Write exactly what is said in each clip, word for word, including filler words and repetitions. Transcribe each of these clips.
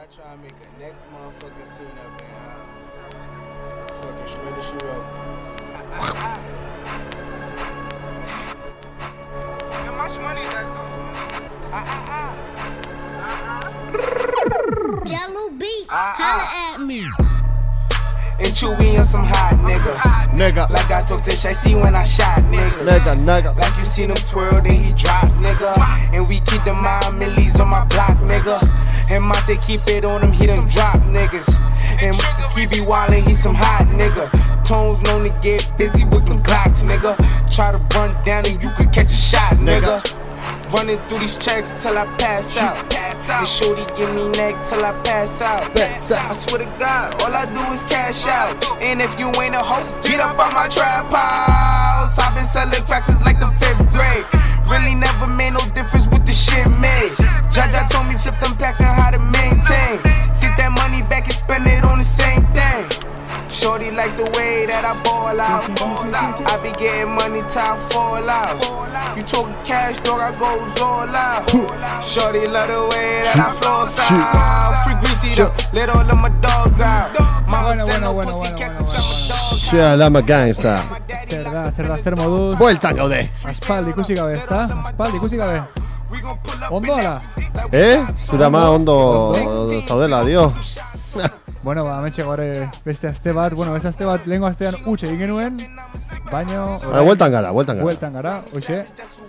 try to make a next motherfucking suit up and uh, fucking Shredder she wrote. How much money is that though? Ah ah ah. Jello Beats, holla at me. And Chewy on some hot nigga. Nigga. Like I told Tish, I see when I shot niggas. Nigga, nigga. Like you seen him twirl, then he drop, nigga. And we keep the mind millies on my block, nigga. And Monte keep it on him, he done drop niggas. And he be wildin', he some hot nigga. Tones known to get busy with them Glocks, nigga. Try to run down and you could catch a shot, nigga. Running through these checks till I pass out. And shorty give me neck till I pass out. I swear to God, all I do is cash out. And if you ain't a hoe, get up on my trap house. I've been selling cracks since like the fifth grade. Really never made no difference with the shit made. Jaja told me flip them packs and how to maintain. Get that money back and spend it on the same thing. Shorty like the way that I ball out. I be getting money till I fall out. You talking cash, dog, I goes all out. Shorty love the way that I floss out. Free greasy though, let all of my dogs out. Mama said no pussy cats and some dogs. Shalama gangsta. Zer da, zer da, zer moduz. Bueltan gaude. Aspaldi ikusi gabe, ezta? Aspaldi ikusi gabe. Ondo ala? Eh? Zura ma ondo zaudela, dio. Bueno, ba, ametxe gore beste aste bat. Bueno, beste aste bat lehenko astean utxe egin genuen. Baino... Ah, bueltan gara, bueltan gara. Bueltan gara, hoxe.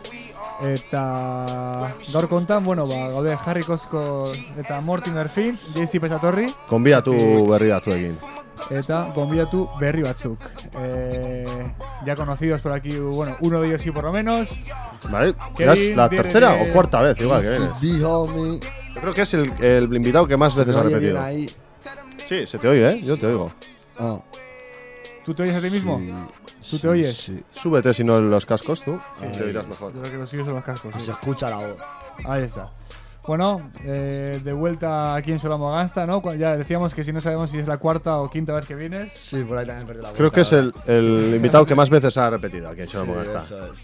Eta... gaur kontan, bueno, ba, gaude Harry Cosco eta Mortimer Finch, J C pesatorri. Konbiatu berri batzuekin. Eta konbidatu berri batzuk. Eh, ya conocidos por aquí, bueno, uno de ellos sí por lo menos. Vale, Kevin, es la tiene, tercera tiene... o cuarta vez igual que vienes. Sí, homie. Yo creo que es el, el invitado que más veces ha repetido. Ahí. Sí, se te oye, ¿eh? Yo te oigo. Oh. ¿Tú te oyes a ti mismo? Sí, ¿Tú sí, te oyes? Sí. Súbete si no en los cascos, tú. Sí, Ahí. te oirás mejor. Yo creo que los suyos son los cascos. Sí. Se escucha la voz. Ahí está. Bueno, eh, de vuelta aquí en Solamo Gangsta, ¿no? Ya decíamos que si no sabemos si es la cuarta o quinta vez que vienes. Sí, por ahí también perdí la voz. Creo que es el, el invitado que más veces ha repetido aquí en Solamo Gangsta. Eso es.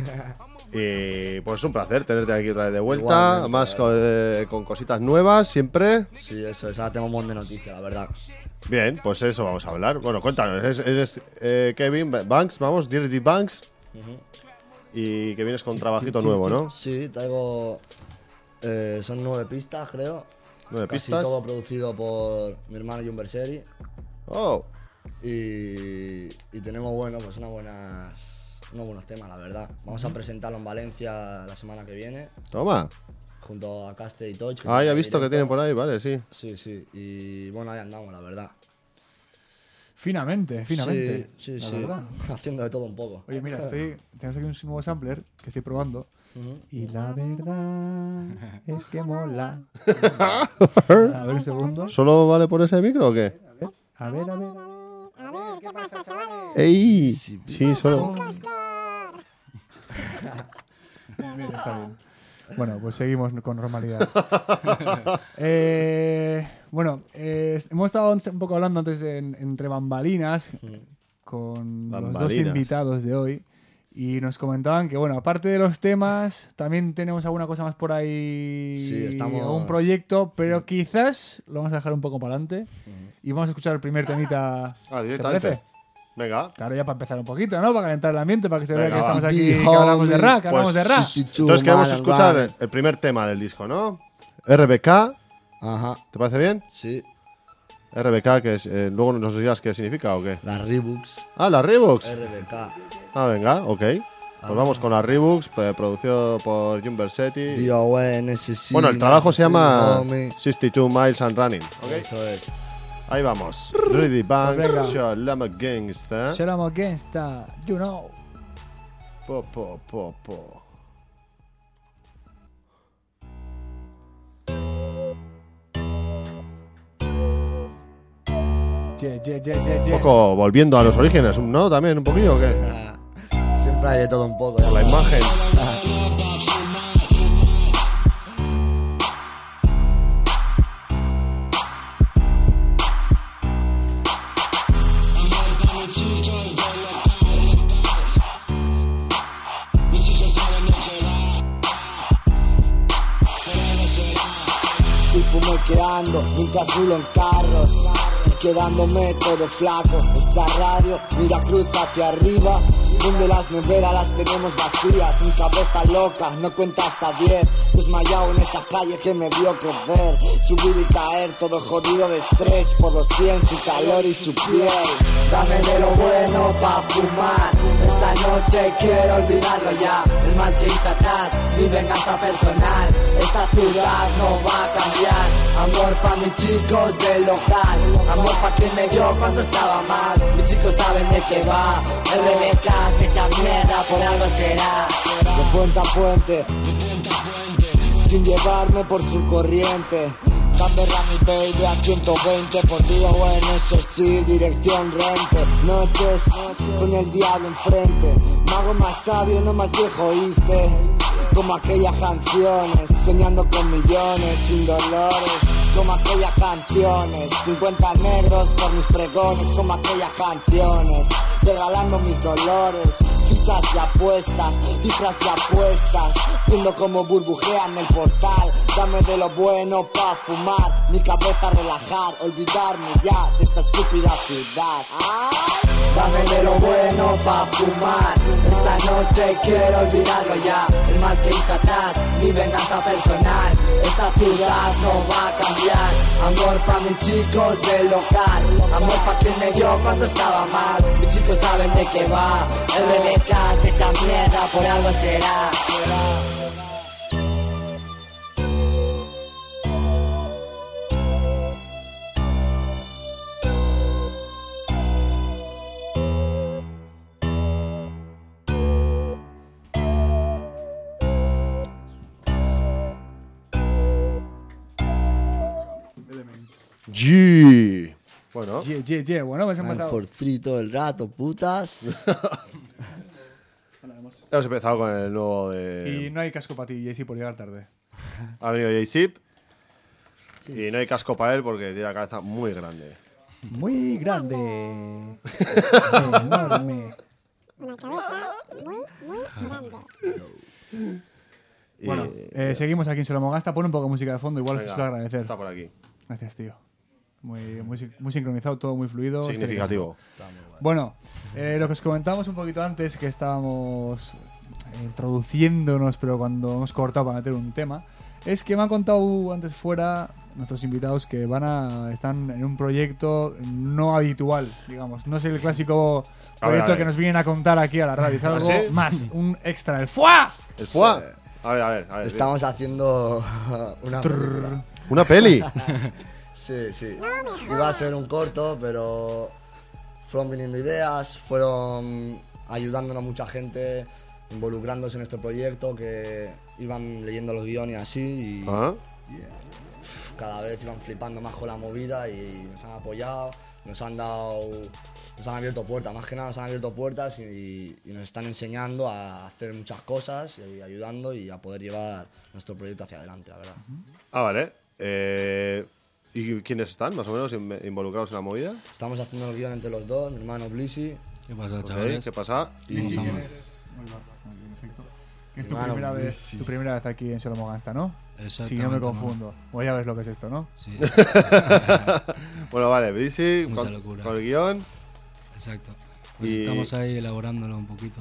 Y pues es un placer tenerte aquí otra vez de vuelta. Igualmente, Además con, eh, con cositas nuevas siempre. Sí, eso es. Ahora tengo un montón de noticias, la verdad. Bien, pues eso vamos a hablar. Bueno, cuéntanos. Eres, eres eh, Kevin Banks, vamos, Dirty Banks. Uh-huh. Y que vienes con trabajito nuevo, ¿no? Sí, traigo... Eh, son nueve pistas, creo. Nueve Casi pistas. todo producido por mi hermano Jumber Seri. Oh. Y, y tenemos, bueno, pues unas buenas, unos buenos temas, la verdad. Vamos a presentarlo en Valencia la semana que viene, Toma. junto a Caste y Toch. Ah, ya he visto que tienen por ahí, vale, sí. Sí, sí. Y bueno, ahí andamos, la verdad. Finamente, finamente. Sí, sí, la sí. verdad. Haciendo de todo un poco. Oye, mira, estoy, tenemos aquí un nuevo sampler que estoy probando. Uh-huh. Y la verdad es que mola. A ver un segundo. ¿Solo vale por ese micro o qué? A ver, a ver. A ver, ¿qué pasa, chavales? ¡Ey! Sí, solo. Bien, está bien. Bueno, pues seguimos con normalidad. eh, bueno, eh, hemos estado un poco hablando antes en, entre bambalinas con Bambalinas. los dos invitados de hoy y nos comentaban que, bueno, aparte de los temas, también tenemos alguna cosa más por ahí, Sí, estamos- un proyecto, pero quizás lo vamos a dejar un poco para adelante y vamos a escuchar el primer temita. Ah, ¿Te directamente. parece? Venga. Claro, ya para empezar un poquito, ¿no? Para calentar el ambiente, para que se vea Venga, que va. estamos aquí, Sí, que hablamos de homie. rap, que hablamos Pues, de rap. sí, sí. Entonces queremos Mal, escuchar mal. el, el primer tema del disco, ¿no? R B K, Ajá, ¿te parece bien? sí. R B K, que es, eh, luego nos dirás qué significa o qué. Las Reeboks. Ah, las Reeboks. R B K. Ah, venga, ok. Pues vamos con las Reeboks, eh, producido por Jumber Seti. D O N S C. Bueno, el trabajo se llama Homie. sesenta y dos Miles and Running. ¿Ok? Eso es. Ahí vamos. Ready Banks, Pues venga. Shalama Gangsta. Shalom Gangsta, you know. Po, po, po, po. Yeah, yeah, yeah, yeah, Un yeah. poco volviendo a los orígenes, ¿no? También un poquillo, ¿o qué? Ah, siempre hay de todo un poco. ya La sabes. imagen. Tú fumas bellaqueando mientras rulo en carros, quedándome todo flaco. Esta radio mira cruz hacia arriba, donde las neveras las tenemos vacías. Mi cabeza loca no cuenta hasta diez, desmayado en esa calle que me vio crecer, subir y caer todo jodido de estrés, por los cien su calor y su piel. Dame de lo bueno pa' fumar, esta noche quiero olvidarlo ya, el mal que hice atrás, mi venganza personal, esta ciudad no va a cambiar. Amor pa' mis chicos del local, amor pa' quien me dio cuando estaba mal, mis chicos saben de qué va, el Rebeca se echa mierda, por algo será. De puente a puente, sin llevarme por su corriente, Canberra mi baby a ciento veinte por día, bueno eso sí, dirección rente. Noches con el diablo enfrente, mago más sabio, no más viejo, oíste, como aquellas canciones, soñando con millones, sin dolores, como aquellas canciones, cincuenta negros por mis pregones, como aquellas canciones, regalando mis dolores, fichas y apuestas, cifras y apuestas, viendo como burbujean el portal. Dame de lo bueno pa' fumar, mi cabeza relajar, olvidarme ya de esta estúpida ciudad. ¡Ay! Dame de lo bueno pa' fumar, esta noche quiero olvidarlo ya, el mal que hice atrás, mi venganza personal, esta ciudad no va a cambiar. Amor pa' mis chicos del local, amor pa' quien me dio cuando estaba mal, mis chicos saben de qué va, el Rebeca se echa mierda, por algo será. G. Bueno. G, G, G. Bueno, me has empezado. For free todo el rato, putas. Hemos empezado con el nuevo de... Y no hay casco para ti, Jay-Z, por llegar tarde. Ha venido Jay-Z. Y no hay casco para él porque tiene la cabeza muy grande. Muy grande. Enorme. Una cabeza muy, muy grande. Y- Bueno, eh, seguimos aquí en Solomogasta. Pon un poco de música de fondo, igual os Venga, suelo agradecer. Está por aquí. Gracias, tío. Muy, muy, sin- muy sincronizado, todo muy fluido. Significativo. Bueno, eh, lo que os comentamos un poquito antes, que estábamos eh, introduciéndonos, pero cuando hemos cortado para meter un tema, es que me han contado antes fuera nuestros invitados que van a están en un proyecto no habitual, digamos. No es el clásico A ver, proyecto a ver. que nos vienen a contar aquí a la radio, es ¿Ah, algo sí? más, un extra, el ¡fuá! ¿El Fua? A ver, a ver, a ver. Estamos haciendo una película. ¿Una peli? Sí, sí. Iba a ser un corto, pero fueron viniendo ideas, fueron ayudándonos mucha gente, involucrándose en este proyecto, que iban leyendo los guiones así y ¿Ah? cada vez iban flipando más con la movida y nos han apoyado, nos han dado, nos han abierto puertas, más que nada nos han abierto puertas y, y nos están enseñando a hacer muchas cosas y ayudando y a poder llevar nuestro proyecto hacia adelante, la verdad. Ah, vale. Eh, ¿Y quiénes están, más o menos, in- involucrados en la movida? Estamos haciendo el guión entre los dos, mi hermano Blissy. ¿Qué pasa, Ok, chavales? ¿qué pasa? Y Sí, estamos- ¿quién es? Muy bien, perfecto. Que es tu Hermano, primera, vez, sí. tu primera vez aquí en Solomogasta, ¿no? Si Exactamente, no me ¿no? confundo. O ya ves lo que es esto, ¿no? Sí, Bueno, vale, Brisi, Mucha con, locura. con el guión. exacto. Pues Y- estamos ahí elaborándolo un poquito.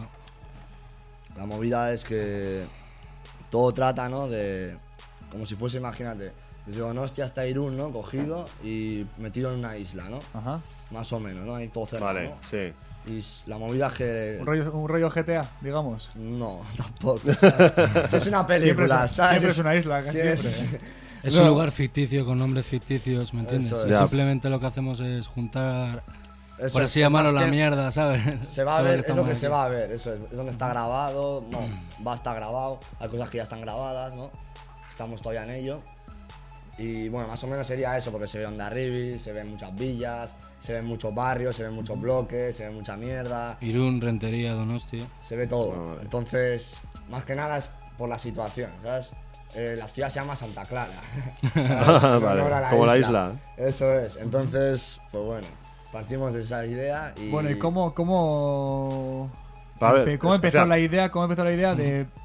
La movida es que todo trata, ¿no? De como si fuese, imagínate, desde Donostia hasta Irún, ¿no? Cogido y metido en una isla, ¿no? Ajá. Más o menos, ¿no? Ahí todo cerrado, Vale, ¿no? sí. Y s- la movida es que... Un rollo, un rollo G T A, digamos. No, tampoco. Eso es una película, Siempre es- ¿sabes? siempre es una isla, casi Sí, es- siempre, Es No. un lugar ficticio con nombres ficticios, ¿me entiendes? Eso Y es. simplemente lo que hacemos es juntar, eso por es- así es llamarlo, más la que- mierda, ¿sabes? Se va a Todo ver, es lo estamos que se aquí. va a ver, eso es, es donde está grabado, no, va a estar grabado, hay cosas que ya están grabadas, ¿no? Estamos todavía en ello. Y bueno, más o menos sería eso, porque se ve Onda Rivi, se ven muchas villas, se ven muchos barrios, se ven muchos bloques, se ve mucha mierda, Irún, Rentería, Donostia. se ve todo. Ah, vale. Entonces, más que nada es por la situación, ¿sabes? Eh, la ciudad se llama Santa Clara. Ah, En vale, honor a como la isla. Eso es, entonces, pues bueno, partimos de esa idea y... Bueno, ¿y cómo, cómo, A ver, empe- cómo es- empezó espera. la idea? ¿Cómo empezó la idea de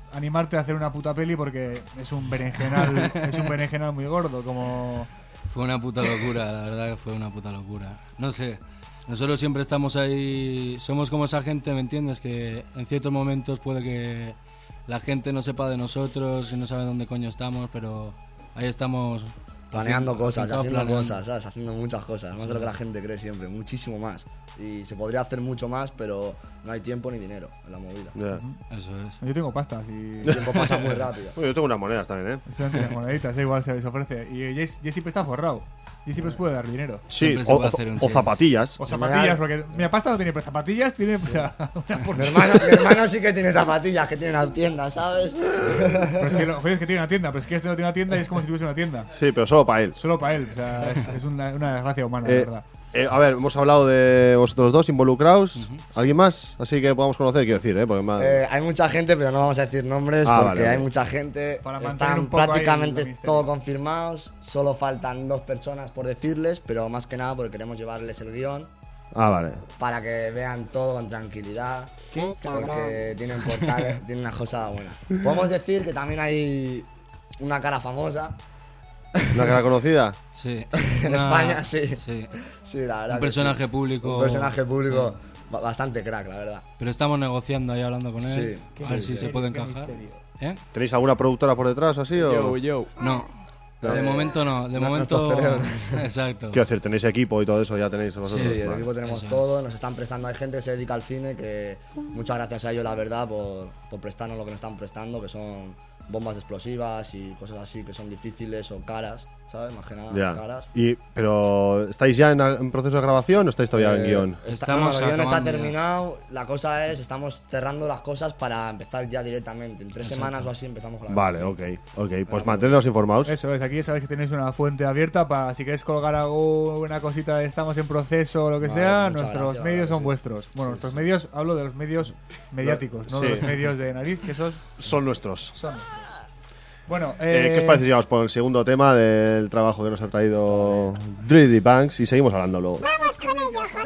animarte a hacer una puta peli porque es un berenjenal, es un berenjenal muy gordo, como... Fue una puta locura, la verdad que fue una puta locura. No sé, nosotros siempre estamos ahí, somos como esa gente, ¿me entiendes? Que en ciertos momentos puede que la gente no sepa de nosotros y no sabe dónde coño estamos, pero ahí estamos... Planeando haciendo- cosas, haciendo haciendo planeando. cosas, ¿sabes? Haciendo muchas cosas, más de lo que la gente cree siempre, muchísimo más. Y se podría hacer mucho más, pero no hay tiempo ni dinero en la movida. Ya. Eso es. Yo tengo pastas y... El tiempo pasa muy rápido. Uy, yo tengo unas monedas también, ¿eh? Estas son las moneditas, eh, igual se les ofrece. Y Jesse siempre está forrado. Jesse pues puede dar dinero. Sí, Siempre se o, puede hacer un o chiste. zapatillas. O Si me zapatillas, da- porque... Mira, pasta no tiene, pero zapatillas tiene, o sea, una Mi porción. hermano, mi hermano sí que tiene zapatillas, que tiene una tienda, ¿sabes? Pero es que, lo, joder, es que tiene una tienda, pero es que este no tiene una tienda y es como si tuviese una tienda. Sí, pero solo para él. Solo para él, o sea, es, es una, una desgracia humana, Eh, de verdad. eh, a ver, hemos hablado de vosotros dos involucrados. ¿Alguien más? Así que podamos conocer, quiero decir, ¿eh? Porque más... Eh, hay mucha gente, pero no vamos a decir nombres Ah, porque vale, vale. hay mucha gente. Para mantener Están un poco ahí prácticamente el misterio. todo confirmados. Solo faltan dos personas por decirles, pero más que nada porque queremos llevarles el guión Ah, vale. para que vean todo con tranquilidad. Porque tienen portales, tienen una cosa buena. Podemos decir que también hay una cara famosa. ¿Una cara conocida? Sí. En Una- España, sí. Sí. Sí, la verdad. Un que personaje sí. público. Un personaje público ba- bastante crack, la verdad. Pero estamos negociando ahí, hablando con él. Sí. A ver Sí, si sí. se puede Qué encajar. misterio. ¿Eh? ¿Tenéis alguna productora por detrás así o...? No. De momento no. De no- momento. nuestros cerebros. Exacto. Quiero decir, tenéis equipo y todo eso, ya tenéis vosotros. Sí, el Vale. equipo tenemos Eso. todo, nos están prestando, hay gente que se dedica al cine, que muchas gracias a ellos, la verdad, por, por prestarnos lo que nos están prestando, que son bombas explosivas y cosas así que son difíciles o caras, ¿sabes? Más que nada, Ya. caras. Y, pero, ¿estáis ya en, en proceso de grabación o estáis todavía en Eh, guión? está- Estamos no, el guión está acabando ya. terminado, la cosa es, estamos cerrando las cosas para empezar ya directamente. En tres semanas o así empezamos con la Vale, ok, ok. Pues manteneros informados. Eso es, aquí sabéis que tenéis una fuente abierta para si queréis colgar algo, una cosita de estamos en proceso o lo que Vale, sea, muchas nuestros gracias, medios la son verdad, vuestros. Bueno, nuestros medios, hablo de los medios mediáticos, no Sí. de los medios de nariz, que esos Son nuestros. son nuestros. Bueno, Eh, eh, ¿Qué os parece si vamos por el segundo tema del trabajo que nos ha traído tres D Banks y seguimos hablando luego? Vamos con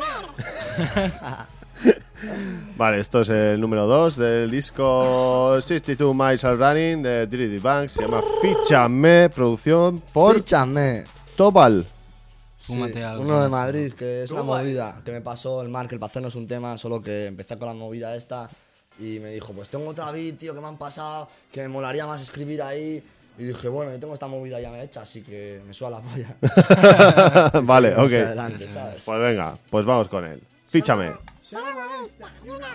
ello, joder. Vale, esto es el número dos del disco sesenta y dos Miles Are Running de tres D Banks. Se llama Fíchame, producción por Fíchame. Topal. Fúmate Sí, algo. uno de Madrid, que es una movida que me pasó el Markel para hacernos un tema, solo que empecé con la movida esta y me dijo, pues tengo otra beat, tío, que me han pasado, que me molaría más escribir ahí. Y dije, bueno, yo tengo esta movida ya me hecha, así que me suena la polla. Vale, ok. Hacia adelante, ¿sabes? Pues venga, pues vamos con él. Fíchame. Solo molesta, you know.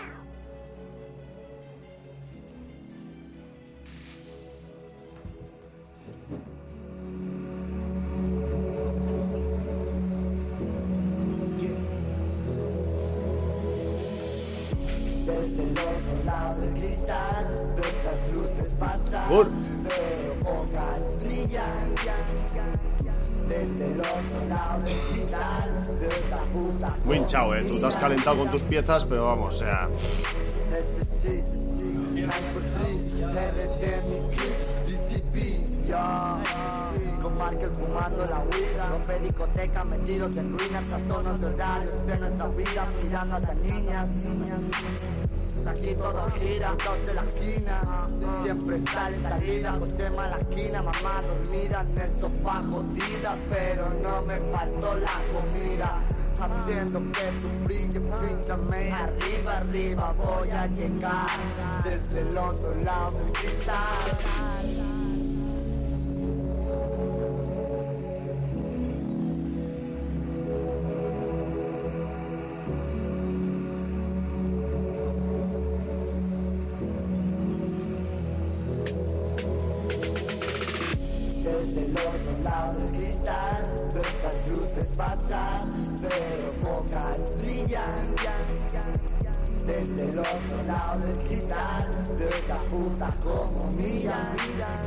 Desde el otro lado del cristal, de esas luces pasan, Ur. pero pocas brillan. Desde el otro lado del cristal, de esa puta Muy hinchado, eh. Tú te has calentado con tus piezas, pero vamos, o sea. Con Markel fumando la huida, rompe discotecas metidos en ruinas, trastornos de horarios de nuestra vida, mirando a esas niñas. Aquí todo gira, dos de la esquina, siempre sale salida, Josema la esquina, mamá dormida en el sofá jodida, pero no me faltó la comida. Haciendo que tu brille, fíjame arriba, arriba voy a llegar desde el otro lado del cristal. Desde el otro lado del cristal, veo esas luces pasar, pero pocas brillan. Desde el otro lado del cristal, veo esa puta como miran.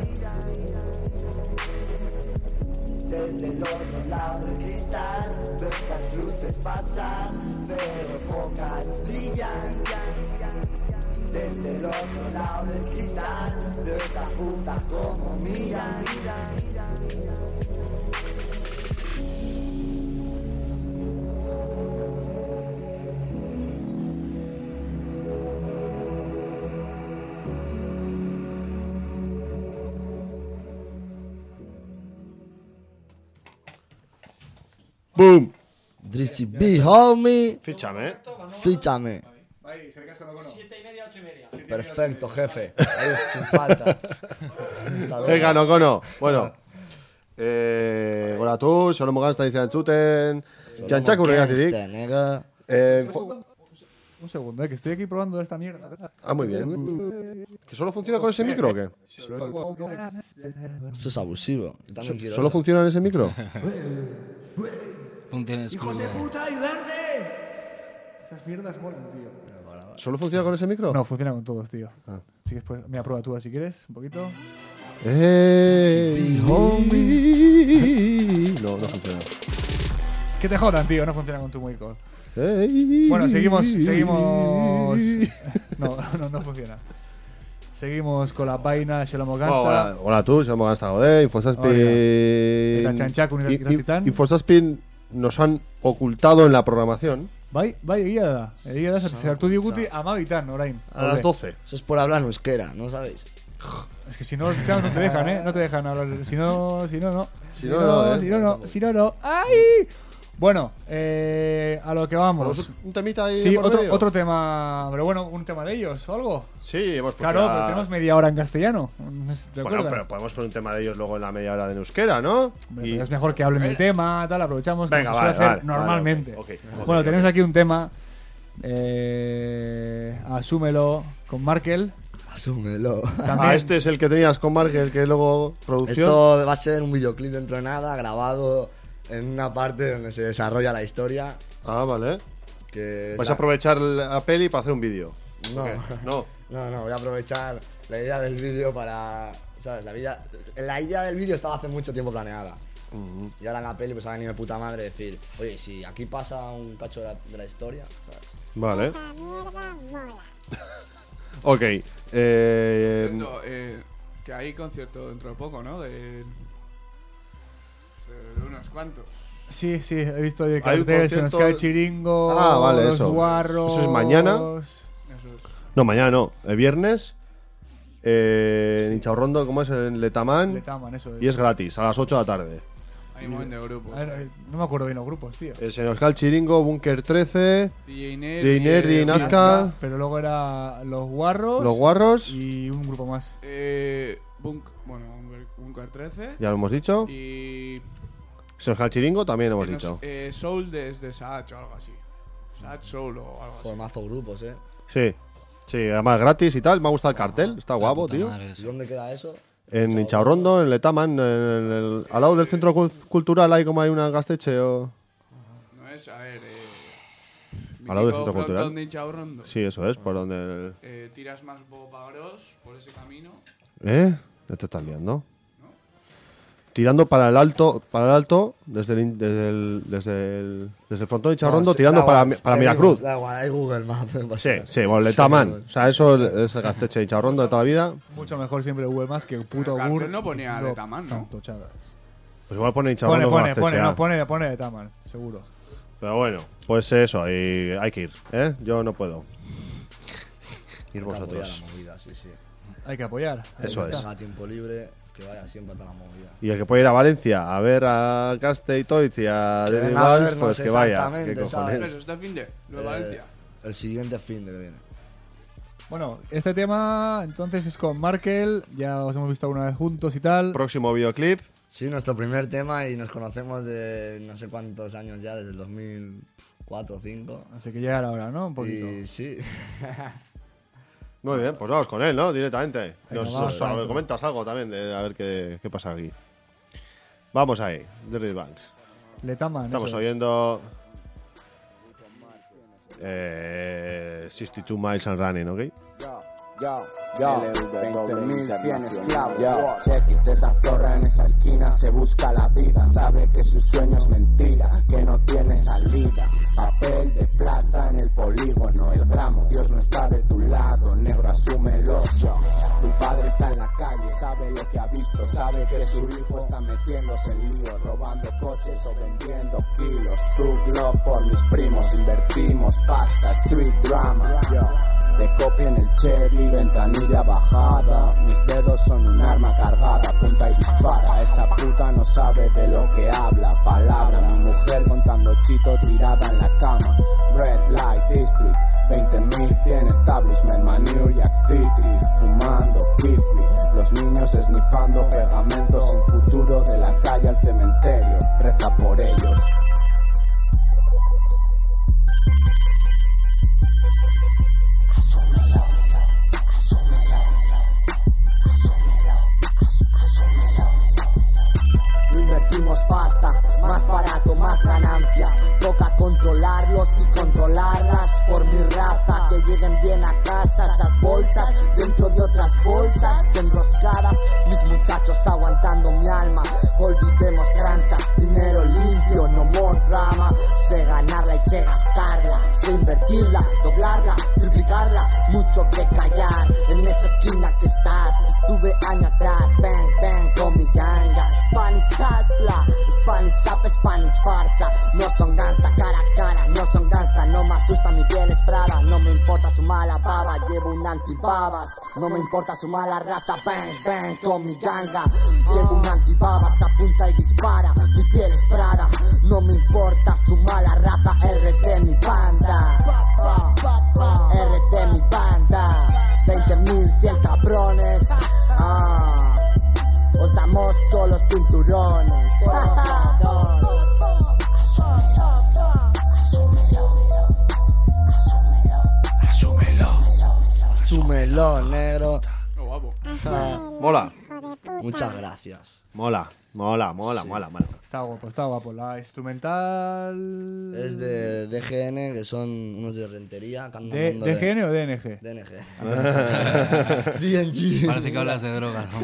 Desde el otro lado del cristal, veo esas luces pasar, pero pocas brillan. Desde el otro lado del cristal, veo esa puta como miran. ¡Boom! Drizzy B, homie. Fíchame. Fíchame. Ahí, cercas con Ocono. Perfecto, jefe. Ahí, sin falta. Está Venga, bien. no, cono. Bueno. Eh, hola tú, solo me gasta, dice Anchuten. Chanchaku, regatidik. Gangsta, nigga. Eh, Un segundo, un segundo, eh, que estoy aquí probando esta mierda. ¿verdad? ah, muy bien. ¿Que solo funciona con ese micro o qué? Esto es abusivo. Yo también quiero ¿Solo eso. funciona en ese micro? Funciona exclusiva. Estas mierdas molan, tío. ¿Solo funciona con ese micro? No, funciona con todos, tío. Ah. Así que después, mira, prueba tú si quieres, un poquito. Eh, homie. No, no funciona. Que te jodan, tío, no funciona con tu micro. Ey. Bueno, seguimos, seguimos. No, no, no funciona. Seguimos con la vaina Shlomo Oh, Gangsta. hola, hola tú, se hemos gastado, ¿eh? Infosaspin. Eta Chanchaku, I- Gran I- Titán. Infosaspin nos han ocultado en la programación Bai, bai, egia da. Egia da, sartu diguti amabitan, orain. a las doce. Eso es por hablar en euskera, ¿no sabéis? Es que si no, claro, no te dejan, ¿eh? No te dejan hablar. Si no, si no, no. Si no, no, ¿eh? Si no, no. Si no, no. ¡Ay! Bueno, eh, a lo que vamos. ¿Tenemos un temita ahí Sí, por otro, medio? otro tema. Pero bueno, un tema de ellos o algo. Sí, hemos Claro, pero tenemos media hora en castellano. ¿Te Bueno, acuerdas? pero podemos poner un tema de ellos luego en la media hora de euskera, ¿no? Hombre, Y- pero es mejor que hablen del tema, tal, aprovechamos Venga, como se suele vale, hacer vale, normalmente. vale, ok, ok, Bueno, ok, tenemos ok. aquí un tema. Eh, asúmelo con Markel. Asúmelo. También. Ah, este es el que tenías con Markel, que luego producción. Esto va a ser un videoclip dentro de nada, grabado en una parte donde se desarrolla la historia. Ah, vale. Que es Vais la- a aprovechar la peli para hacer un vídeo. No. ¿O qué? No. No, no, voy a aprovechar la idea del vídeo para. ¿Sabes? La, vida, la idea del vídeo estaba hace mucho tiempo planeada. Y ahora en la peli pues ha venido de puta madre decir, oye, si aquí pasa un cacho de la, de la historia, ¿sabes? Vale. Esta mierda mola. Ok. Eh, Cierto, eh, que hay concierto dentro de poco, ¿no? De, de, de unos cuantos. Sí, sí, he visto de Hay un carteles en los concierto- que hay chiringo, Ah, vale, los eso. guarros. Eso es mañana. Eso es. no, mañana no. El viernes. Eh, En Inchaurrondo, ¿cómo es? En Letamán. Letaman, eso es. Y es gratis, a las ocho de la tarde. Hay un montón de grupos. A ver, eh, no me acuerdo bien los grupos, tío. Es en Euskal Chiringo, Búnker trece, D J Ner, D J Ner, D J eh, Nazca, Pero luego era los guarros. Los Guarros, Y un grupo más. Eh, Bunk, bueno, Bunker- Bunker trece. ya lo hemos dicho. Y. Es Euskal Chiringo, también hemos eh, no dicho. sé, eh, Soul desde Satch o algo así. Satch Soul o algo así. Joder, mazo grupos, ¿eh? Sí, sí, además gratis y tal. Me ha gustado el cartel, está guapo, Puta tío. madre, ¿Y eso. dónde queda eso? En Inchaurrondo, en Letaman, en el- al lado del centro cul- cultural, hay como hay una gasteche o. No es, a ver, eh. Al lado del mítico centro cultural. frontón de Inchaurrondo. Sí, eso es, por donde. el- Eh, tiras más Boba Gros por ese camino. ¿Eh? ¿Ya te estás liando? Tirando para el alto, para el alto, desde el, in- desde el, desde el, desde el frontón de Inchaurrondo, No, sí, tirando da para, igual, para sí, Miracruz. Da igual, hay Google Maps. Sí, sí, bueno, Letaman. O sea, eso es el gasteche de Inchaurrondo de toda la vida. Mucho mejor siempre Google más que puto En el Gur. cartel no ponía Letaman, ¿no? Tochadas. Pues igual pone Pone, Inchaurrondo con pone, pone, gasteche. no, ah. pone, pone Letaman, seguro. Pero bueno, pues eso, y hay que ir, ¿eh? Yo no puedo. Ir Hay que apoyar vosotros. la movida, sí, sí. Hay que apoyar. Eso El que es. tenga tiempo libre, que vaya siempre a toda la movida. Y el que puede ir a Valencia a ver a Caste y Toys y a Que Daddy venga a Vance, vernos pues que vaya. exactamente, ¿Qué ¿sabes? Eso, cojones? este fin de. Lo de Eh, Valencia. El siguiente fin de que viene. Bueno, este tema entonces es con Markel. Ya os hemos visto alguna vez juntos y tal. Próximo videoclip. Sí, nuestro primer tema y nos conocemos de no sé cuántos años ya, desde el dos mil cuatro o dos mil cinco. Así que ya era hora, ¿no? Un poquito. Y sí. Muy bien, pues vamos con él, ¿no? Directamente. Venga, Nos, vamos, os- a ver, dentro. comentas algo también, de, a ver qué, qué pasa aquí. Vamos ahí, Dirty Banks. Letaman. Estamos eso es. oyendo. Eh, sesenta y dos Miles and Running, ¿ok? Yo, yo, veinte mil cien esclavos. Yo, check it, esa zorra en esa esquina se busca la vida. Sabe que su sueño es mentira, que no tiene salida. Papel de plata en el polígono, el gramo. Dios no está de tu lado, negro, asúmelo. Tu padre está en la calle, sabe lo que ha visto. Sabe que su hijo está metiéndose en lío, robando coches o vendiendo kilos. True love por mis primos, invertimos pasta, street drama. Yo, te copio en el Chevy, ventanilla bajada. Mis dedos son un arma cargada, apunta y dispara. Esa esa puta no sabe de lo que habla. Palabra, mi mujer contando chito tirada en la cama. Red Light District, veinte mil cien establishment, man, New York City. Fumando kifli, los niños esnifando pegamentos. Sin futuro de la calle al cementerio, reza por ellos. Asúmelo, asúmelo, asúmelo, asúmelo. Invertimos pasta, más barato, más ganancias. Toca controlarlos y controlarlas por mi raza. Que lleguen bien a casa esas bolsas dentro de otras bolsas enroscadas. Mis muchachos aguantando mi alma. Olvidemos tranzas, dinero limpio, no more drama. Sé ganarla y sé gastarla, sé invertirla, doblarla, triplicarla. Mucho que callar en esa esquina que estás. Estuve año atrás, bang bang con mi ganga. Spanish hustla, Spanish rap, Spanish farsa. No son gangsta cara a cara, no son gangsta. No me asusta, mi piel es Prada. No me importa su mala baba, llevo un antibabas. No me importa su mala raza, bang bang con mi ganga. Llevo un antibabas, apunta y dispara. Mi piel es Prada, no me importa su mala raza. R T mi banda, R T mi banda. veinte mil cien cabrones. Ah, os damos todos los cinturones. Asúmelo, negro. Oh, guapo. Mola. Muchas gracias. Mola, mola, mola, Sí. mola, mola. Está guapo, está guapo. La instrumental... Es de D G N, que son unos de Rentería. Que andan ¿De, dándole- ¿D G N o D N G? D N G. D N G. Parece que hablas de drogas. ¿no?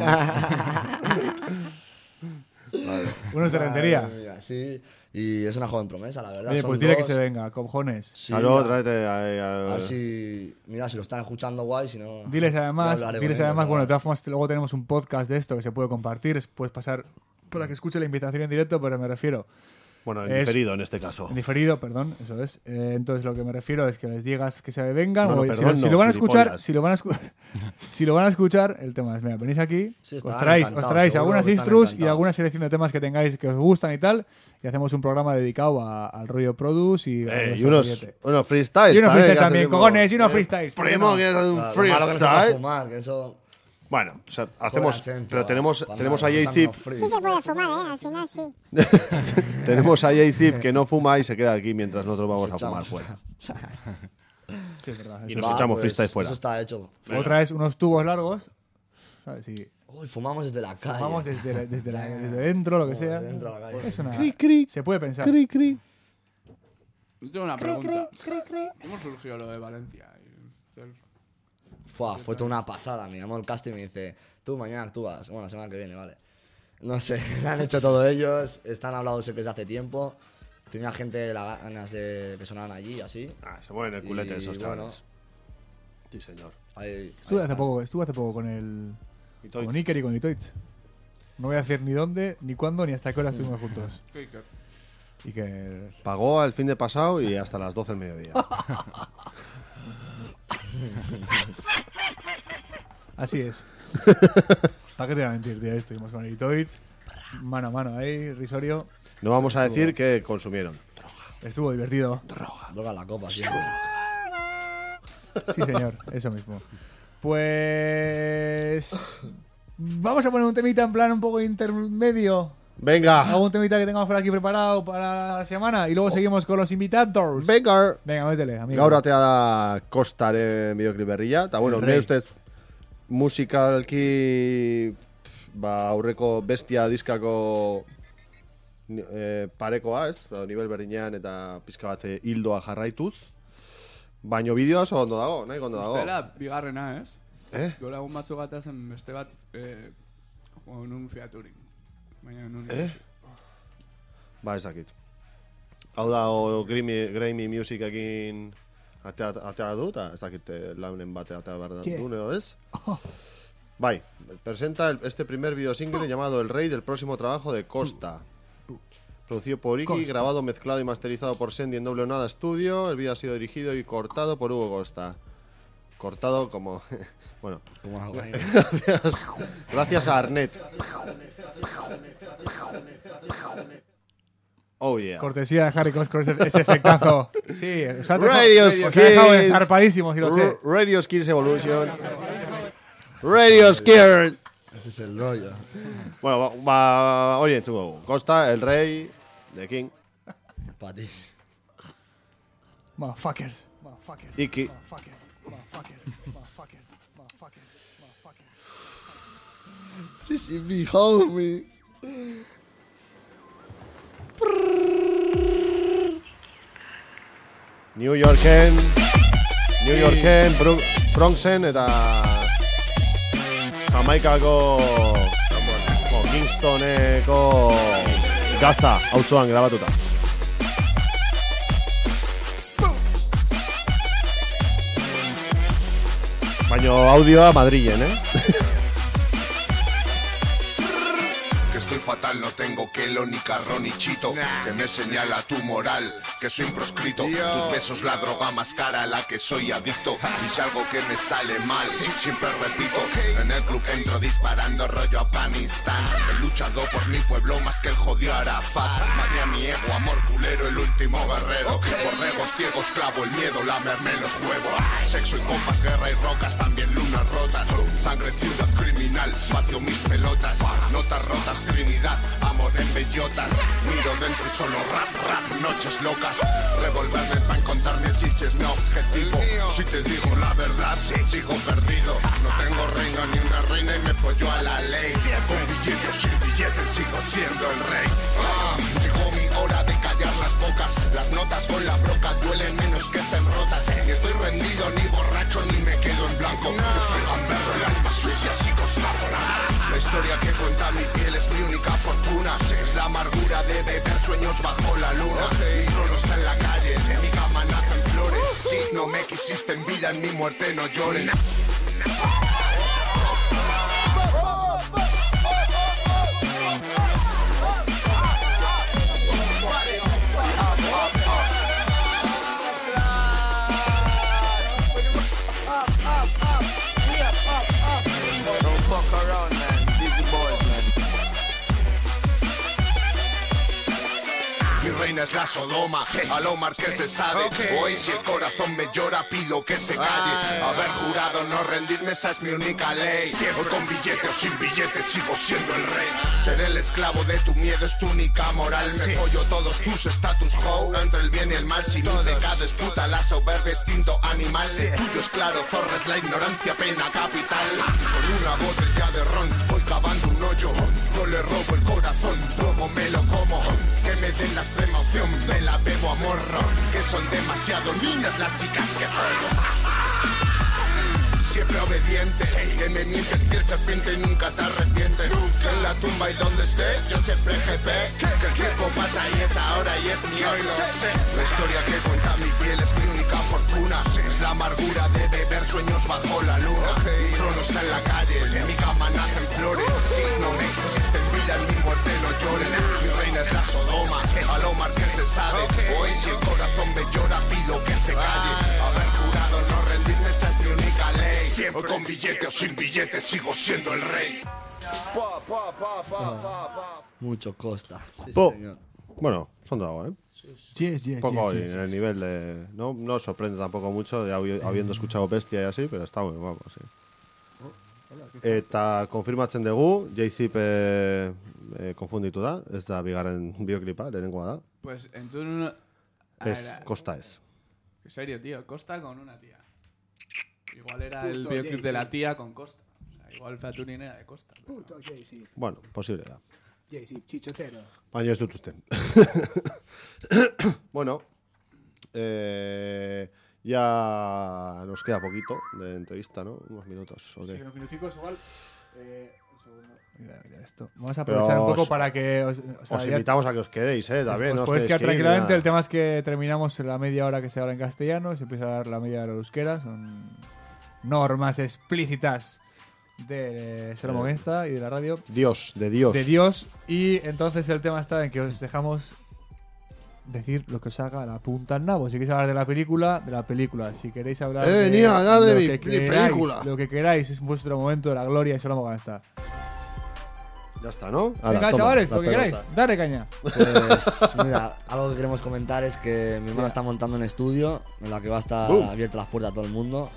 Uno es de Rentería. Madre mía, sí. Y es una joven promesa, la verdad. Oye, Son pues dile que dos. se venga, cojones. Sí, Claro, a- tráete ahí A al... ver si. Mira, si lo están escuchando, guay. Si no. Diles yo además, hablaré diles con ellos, además, bueno, de ahora. todas formas, luego tenemos un podcast de esto que se puede compartir, es- puedes pasar para que escuche la invitación en directo, pero me refiero, Bueno, en Es- diferido en este caso. en diferido, perdón, eso es. Eh, entonces lo que me refiero es que les digas que se vengan, Bueno, o si, perdón, lo, si no, lo van a escuchar, gilipollas. si lo van a, escu- si lo van a escuchar, el tema es, mira, venís aquí, Sí, os estarán traéis, os encantados, traéis seguro algunas que están instrus y encantados. alguna selección de temas que tengáis que os gustan y tal, y hacemos un programa dedicado a- al rollo produce y, a Eh, y nuestro unos, rollete. unos freestyles. Y unos freestyle que también, hacemos. cojones, y unos Eh, freestyles, ¿por qué Primo, no? que hace un Claro, lo malo que no se puede freestyle. fumar, que eso. Bueno, o sea, hacemos. Esencia, Pero tenemos, para tenemos a nada, Jay-Zip. soltando free. Sí se puede fumar, ¿eh? Al final sí. Tenemos a Jay-Zip que no fuma y se queda aquí mientras nosotros vamos a fumar Escuchamos. fuera. Sí, es verdad. Y eso nos es. Va, echamos pues, freestyle fuera. Eso está hecho. Otra es unos tubos largos, ¿sabes? Y Uy, fumamos desde la calle. vamos desde, la- desde, la- desde dentro, lo que Desde sea. dentro de la calle. Es una, Cri, cri, se puede pensar. cri, cri. Yo tengo una pregunta. ¿Cómo surgió lo de Valencia? Y hacer- Fua, fue toda una pasada. Me llamó el casting y me dice, tú mañana actúas. Bueno, la semana que viene, vale. No sé, lo han hecho todos ellos. Están hablándose desde hace tiempo. Tenía gente las ganas de que sonaran allí, así. Ah, se mueven el culete Y, esos bueno, chavales. Sí, señor. Ahí, Estuve ahí hace está. poco, estuve hace poco con el Y Toits. con Iker y con Itoitz. No voy a decir ni dónde, ni cuándo, ni hasta qué hora estuvimos juntos. Faker. Iker. Pagó al fin de pasado y hasta las doce del mediodía. Así es. ¿Para qué te voy a mentir, tío? Estuvimos con el Itoitz, mano a mano ahí, risorio. No vamos a decir que consumieron. Estuvo divertido. Droga en la copa, siempre. Sí, señor, eso mismo. Pues. Vamos a poner un temita en plan un poco intermedio. Venga, Algún temita que tengamos por aquí preparado para la semana. Y luego seguimos con los invitados. venga. Venga, métele, amigo. Gaur atea kostaren bideoklip berria, eta bueno, El nire rey. ustez musikalki pff, ba, aurreko bestia diskako ni- eh, parekoa, ez? Ba, nivel berdinean eta pizka bat eh, hildoa jarraituz. Baino bideoa oso ondo dago, nahi ondo dago. Ustela, bigarrena, ez? Eh? Dola egun batzuk gata zen beste bat eh, con un featuring. Baina nun Eh? Ba, ez dakit. Hau da, o Grammy, Grammy Musicekin atea, atea du, eta ez dakit eh, launen bate atea behar ¿Qué? duen, edo ez? Bai, presenta el- este primer videosingle llamado El Rey del próximo trabajo de Costa. Producido por Iki, Costa. grabado, mezclado y masterizado por Sendy en Doble o Nada Studio. El vídeo ha sido dirigido y cortado por Hugo Costa. Cortado como... bueno, Como algo ahí. gracias, gracias a Arnet. Oh, yeah. Cortesía de Harry Cos con ese, ese efectazo. Sí, o sea, Radio se ha dejado Skills. zarpadísimo, si lo sé. R- Radio Skills Evolution. Radio Skills. Ese es el rollo. Bueno, va, va oye, tú, Costa, el rey, The King, Para ti. Motherfuckers. Motherfuckers. Iki. Motherfuckers. Motherfuckers. Motherfuckers. Motherfuckers. Motherfuckers. This is me, homie. New Yorken, New Yorken, Bru- Bronxen eta Jamaikako o Kingstoneko Gaza auzoan grabatuta. Baina audioa Madrilen, eh? Que estoy fatal, no tengo kelo, ni carro, ni chito. Que me señala tu moral, que soy proscrito. Tus besos, la droga más cara a la que soy adicto. Y si algo que me sale mal, siempre repito. En el club entro disparando rollo Afganistán. He luchado por mi pueblo más que el jodido Arafat. Madre a mi ego, amor culero, el último guerrero. Borregos ciegos, clavo el miedo, lamerme los huevos. Sexo y copas, guerra y rocas, también lunas rotas. Sangre, ciudad criminal, vacio mis pelotas. Notas rotas, Trinidad, amor en bellotas. Miro dentro y solo rap, rap, noches locas. Revolverme para encontrarme si es mi objetivo. Si te digo la verdad, sigo perdido. No tengo reino ni una reina y me follo a la ley. Con billetes o sin billetes sigo siendo el rey. Ah, llegó mi hora de callar las bocas. Las notas con la broca duelen menos que estén rotas. Ni estoy rendido, ni borracho, ni me quedo en blanco. Yo soy gamberro, el alma sucia, sigo snapolada. La historia que cuenta mi piel es mi única fortuna. Es la amargura de beber sueños bajo la luna. Mi trono está en la calle, en mi cama nacen flores. Si no me quisiste en vida, en mi muerte no llores. Mi reina es la Sodoma, a lo Marqués de Sade. Hoy si el corazón me llora, pido que se calle. Haber jurado no rendirme, esa es mi única ley. Hoy con billete o sin billete sigo siendo el rey. Ser el esclavo de tu miedo es tu única moral. Me follo todos tus status quo, entre el bien y el mal. Si mi pecado es puta, la soberbia es instinto animal. El tuyo es claro, zorra es la ignorancia, pena capital. Con una botella de ron, voy cavando un hoyo. Yo le robo el corazón, luego me lo como. Que me den la extrema opción, me la bebo a morro. Que son demasiado niñas las chicas que juego. Siempre obediente, que me mientes piel serpiente y nunca te arrepientes. Que en la tumba y donde esté, yo siempre G P. Que el tiempo pasa y es ahora y es mi hoy, lo sé. La historia que cuenta mi piel es mi única fortuna. Es la amargura de beber sueños bajo la luna. Mi trono está en la calle, en mi cama nacen flores. Si no me quisiste en vida, en mi muerte no llores. Mi reina es la Sodoma, a lo Marqués de Sade. Hoy si el corazón me llora, pido que se calle. Haber jurado no rendirme, esa es mi única ley. Siempre con billete o sin billete sigo siendo el rey. Mucho Costa. Sí, Po. señor. Bueno, son de agua, ¿eh? Yes, yes, Un poco yes, yes, en el yes. nivel de... No, no sorprende tampoco mucho, ya habi- habiendo escuchado Bestia y así, pero está muy guapo, sí. Eta konfirmatzen dugu, J-Zip eh, eh, konfunditu da, ez da bigarren bioklipa, lehenengoa da. Pues entonces no... Ez, Costa ez. En serio, tío, Costa con una tía. Igual era Puto el videoclip de la Jay-Z. tía con Costa. O sea, igual Fatunin era de Costa. pero- Puto Jay-Z. Bueno, posible da. Jay-Z, chichotero. Baina ez dut uste. Bueno, eh, ya nos queda poquito de entrevista, ¿no? Unos minutos. ¿o qué? Sí, unos minuticos igual. Eh, un segundo. Mira, mira esto. Vamos a Pero aprovechar un poco os- para que os, o sea, Os ya- invitamos a que os quedéis, ¿eh? También, os no os podéis tenéis quedar que ir, tranquilamente. nada. El tema es que terminamos la media hora que se habla en castellano, se empieza a dar la media hora en euskera. Son normas explícitas de eh, Solo Eh, Movensta y de la radio. Dios, de Dios. De Dios. Y entonces el tema está en que os dejamos decir lo que os haga la punta al nabo. Si queréis hablar de la película, de la película. Si queréis hablar Eh, de, venía a hablar de lo mi- que mi queráis, película. lo que queráis, es vuestro momento de la gloria y Solo Movensta. Ya está, ¿no? Ala, Venga, toma, chavales, la lo que pelota. queráis. Dale caña. Pues mira, algo que queremos comentar es que mi hermano está montando un estudio en la que va a estar Uh. abierta las puertas a todo el mundo.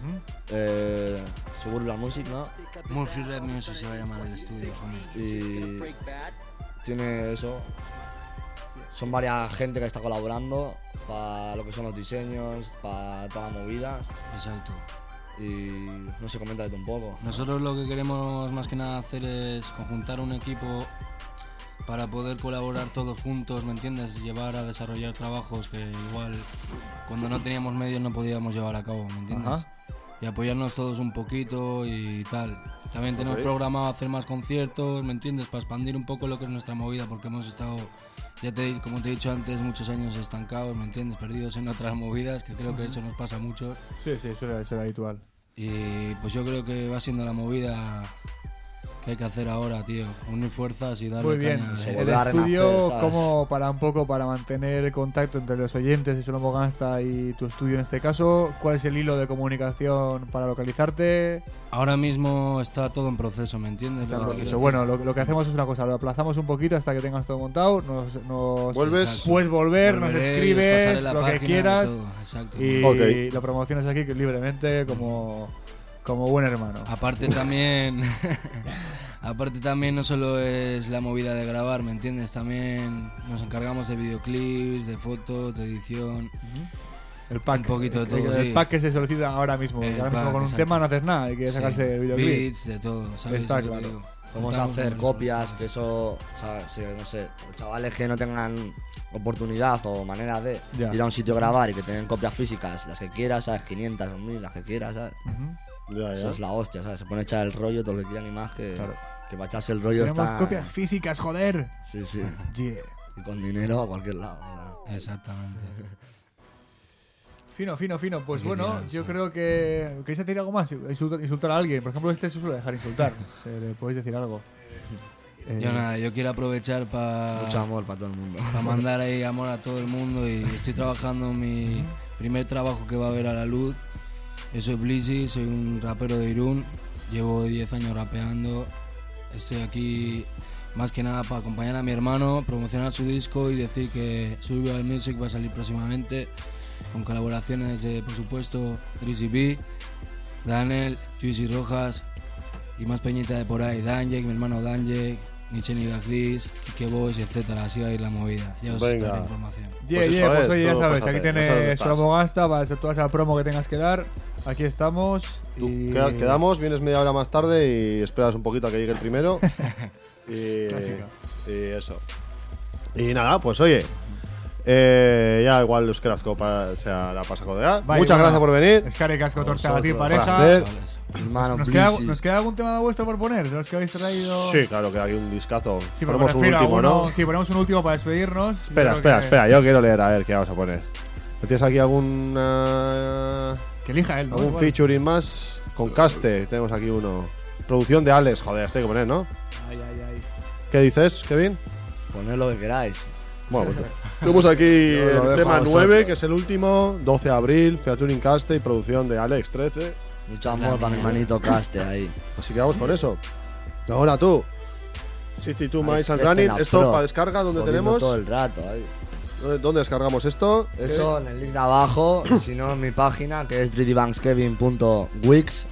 eh, Suburban Music, ¿no? Murphy Red Music se va a llamar el estudio, homie. Y tiene eso. Son varias gente que está colaborando para lo que son los diseños, para todas las movidas. Exacto. Y no sé, coméntate un poco. Nosotros lo que queremos más que nada hacer es conjuntar un equipo para poder colaborar todos juntos, ¿me entiendes? Llevar a desarrollar trabajos que igual cuando no teníamos medios no podíamos llevar a cabo, ¿me entiendes? Ajá. Y apoyarnos todos un poquito y tal. También tenemos Ok. programado hacer más conciertos, ¿me entiendes? Para expandir un poco lo que es nuestra movida, porque hemos estado, ya te, como te he dicho antes, muchos años estancados, ¿me entiendes? Perdidos en otras movidas, que creo que eso nos pasa mucho. Sí, sí, suele ser habitual. Y pues yo creo que va siendo la movida que hay que hacer ahora, tío. Unir fuerzas y darle Muy bien. caña. Se El volverá a estudio, renacer, ¿sabes? como para un poco para mantener el contacto entre los oyentes de Solo Gangsta y tu estudio en este caso, ¿cuál es el hilo de comunicación para localizarte? Ahora mismo está todo en proceso, ¿me entiendes? Está en Lo que proceso. quiero Bueno, lo, lo que hacemos es una cosa, lo aplazamos un poquito hasta que tengas todo montado, nos, nos ¿Vuelves? puedes volver, nos Volveré, os escribes, pasaré la lo que página y quieras todo, exacto. y Ok. lo promocionas aquí que libremente como, como buen hermano. Aparte también, aparte también no solo es la movida de grabar, ¿me entiendes? También nos encargamos de videoclips, de fotos, de edición. El pack, Un poquito de el, todo, el sí. pack que se solicita ahora mismo, El que ahora mismo pack, con un exacto. tema no haces nada, hay que Sí, sacarse el videoclip. beats, de todo, ¿sabes? Está Lo que te claro. digo. Vamos a Contamos hacer con copias, eso. que eso, o sea, si, no sé, los chavales que no tengan oportunidad o manera de Ya. ir a un sitio a grabar y que tengan copias físicas, las que quieras, ¿sabes? quinientas, dos mil, las que quieras, ¿sabes? Ujú. Ya, Eso ya. es la hostia, ¿sabes? Se pone a echar el rollo, todo lo que quieran y más, que, Claro. que para echarse el rollo Tenemos está... copias físicas, joder. Sí, sí. Yeah. Y con dinero a cualquier lado. ¿verdad? Exactamente. Fino, fino, fino. Pues Hay que bueno, tirar, yo sí. creo que... ¿Queréis decir algo más? Insultar, insultar a alguien. Por ejemplo, este se suele dejar insultar. Se le podéis decir algo. Eh, Yo nada, yo quiero aprovechar para Mucho amor para todo el mundo. mandar ahí amor a todo el mundo y estoy trabajando en mi primer trabajo que va a ver a la luz. Yo soy Blizzy, soy un rapero de Irún, llevo diez años rapeando, estoy aquí más que nada para acompañar a mi hermano, promocionar su disco y decir que Survival Music va a salir próximamente, con colaboraciones de, por supuesto, Drizzy B, Daniel, Juicy Rojas y más peñita de por ahí, Danjek, mi hermano Danjek, Nicheniga Chris, Kike Boys, etcétera. Así va a ir la movida. Ya os Venga. daré información. Yeah, Pues yeah, eso pues es, oye, ya tú sabes, pásate, aquí ya sabes dónde tienes estás. Solo Gangsta para hacer toda esa promo que tengas que dar. Aquí estamos. Tú Y... queda- quedamos, vienes media hora más tarde y esperas un poquito a que llegue el primero. y, Clásica. y eso. Y nada, pues oye. Eh, ya igual euskerazko pa, sea la pasako de Bai, Muchas bueno, gracias por venir. Eskerrik asko torta a ti, Vosotros. pareja. Placer. Hermano, ¿Nos queda, Blizzy. ¿Nos queda algún tema vuestro por poner? ¿De los que habéis traído? Sí, claro que hay un discazo. Sí, pero me Ponemos un refiero a último, uno- ¿no? Sí, ponemos un último para despedirnos. Yo Espera, creo espera, que- espera. Yo quiero leer a ver qué vamos a poner. ¿Tienes aquí alguna Que elija él, ¿no? algún Igual. featuring más? Con Caste, tenemos aquí uno. Producción de Alex, joder, esto hay que poner, ¿no? Ay, ay, ay. ¿Qué dices, Kevin? Poned lo que queráis. Bueno, pues tenemos aquí Yo lo dejo el a tema vosotros. nueve, que es el último, doce de abril, featuring Caste y producción de Alex trece. Mucho amor para mi hermanito Caste ahí. Así que vamos con eso. Ahora tú, sesenta y dos Miles and Este Running, la esto pro, para descarga, ¿dónde jodiendo tenemos? todo el rato ahí. ¿Dónde, dónde descargamos esto? Eso en el link de abajo, y si no en mi página que es three d banks kevin punto wix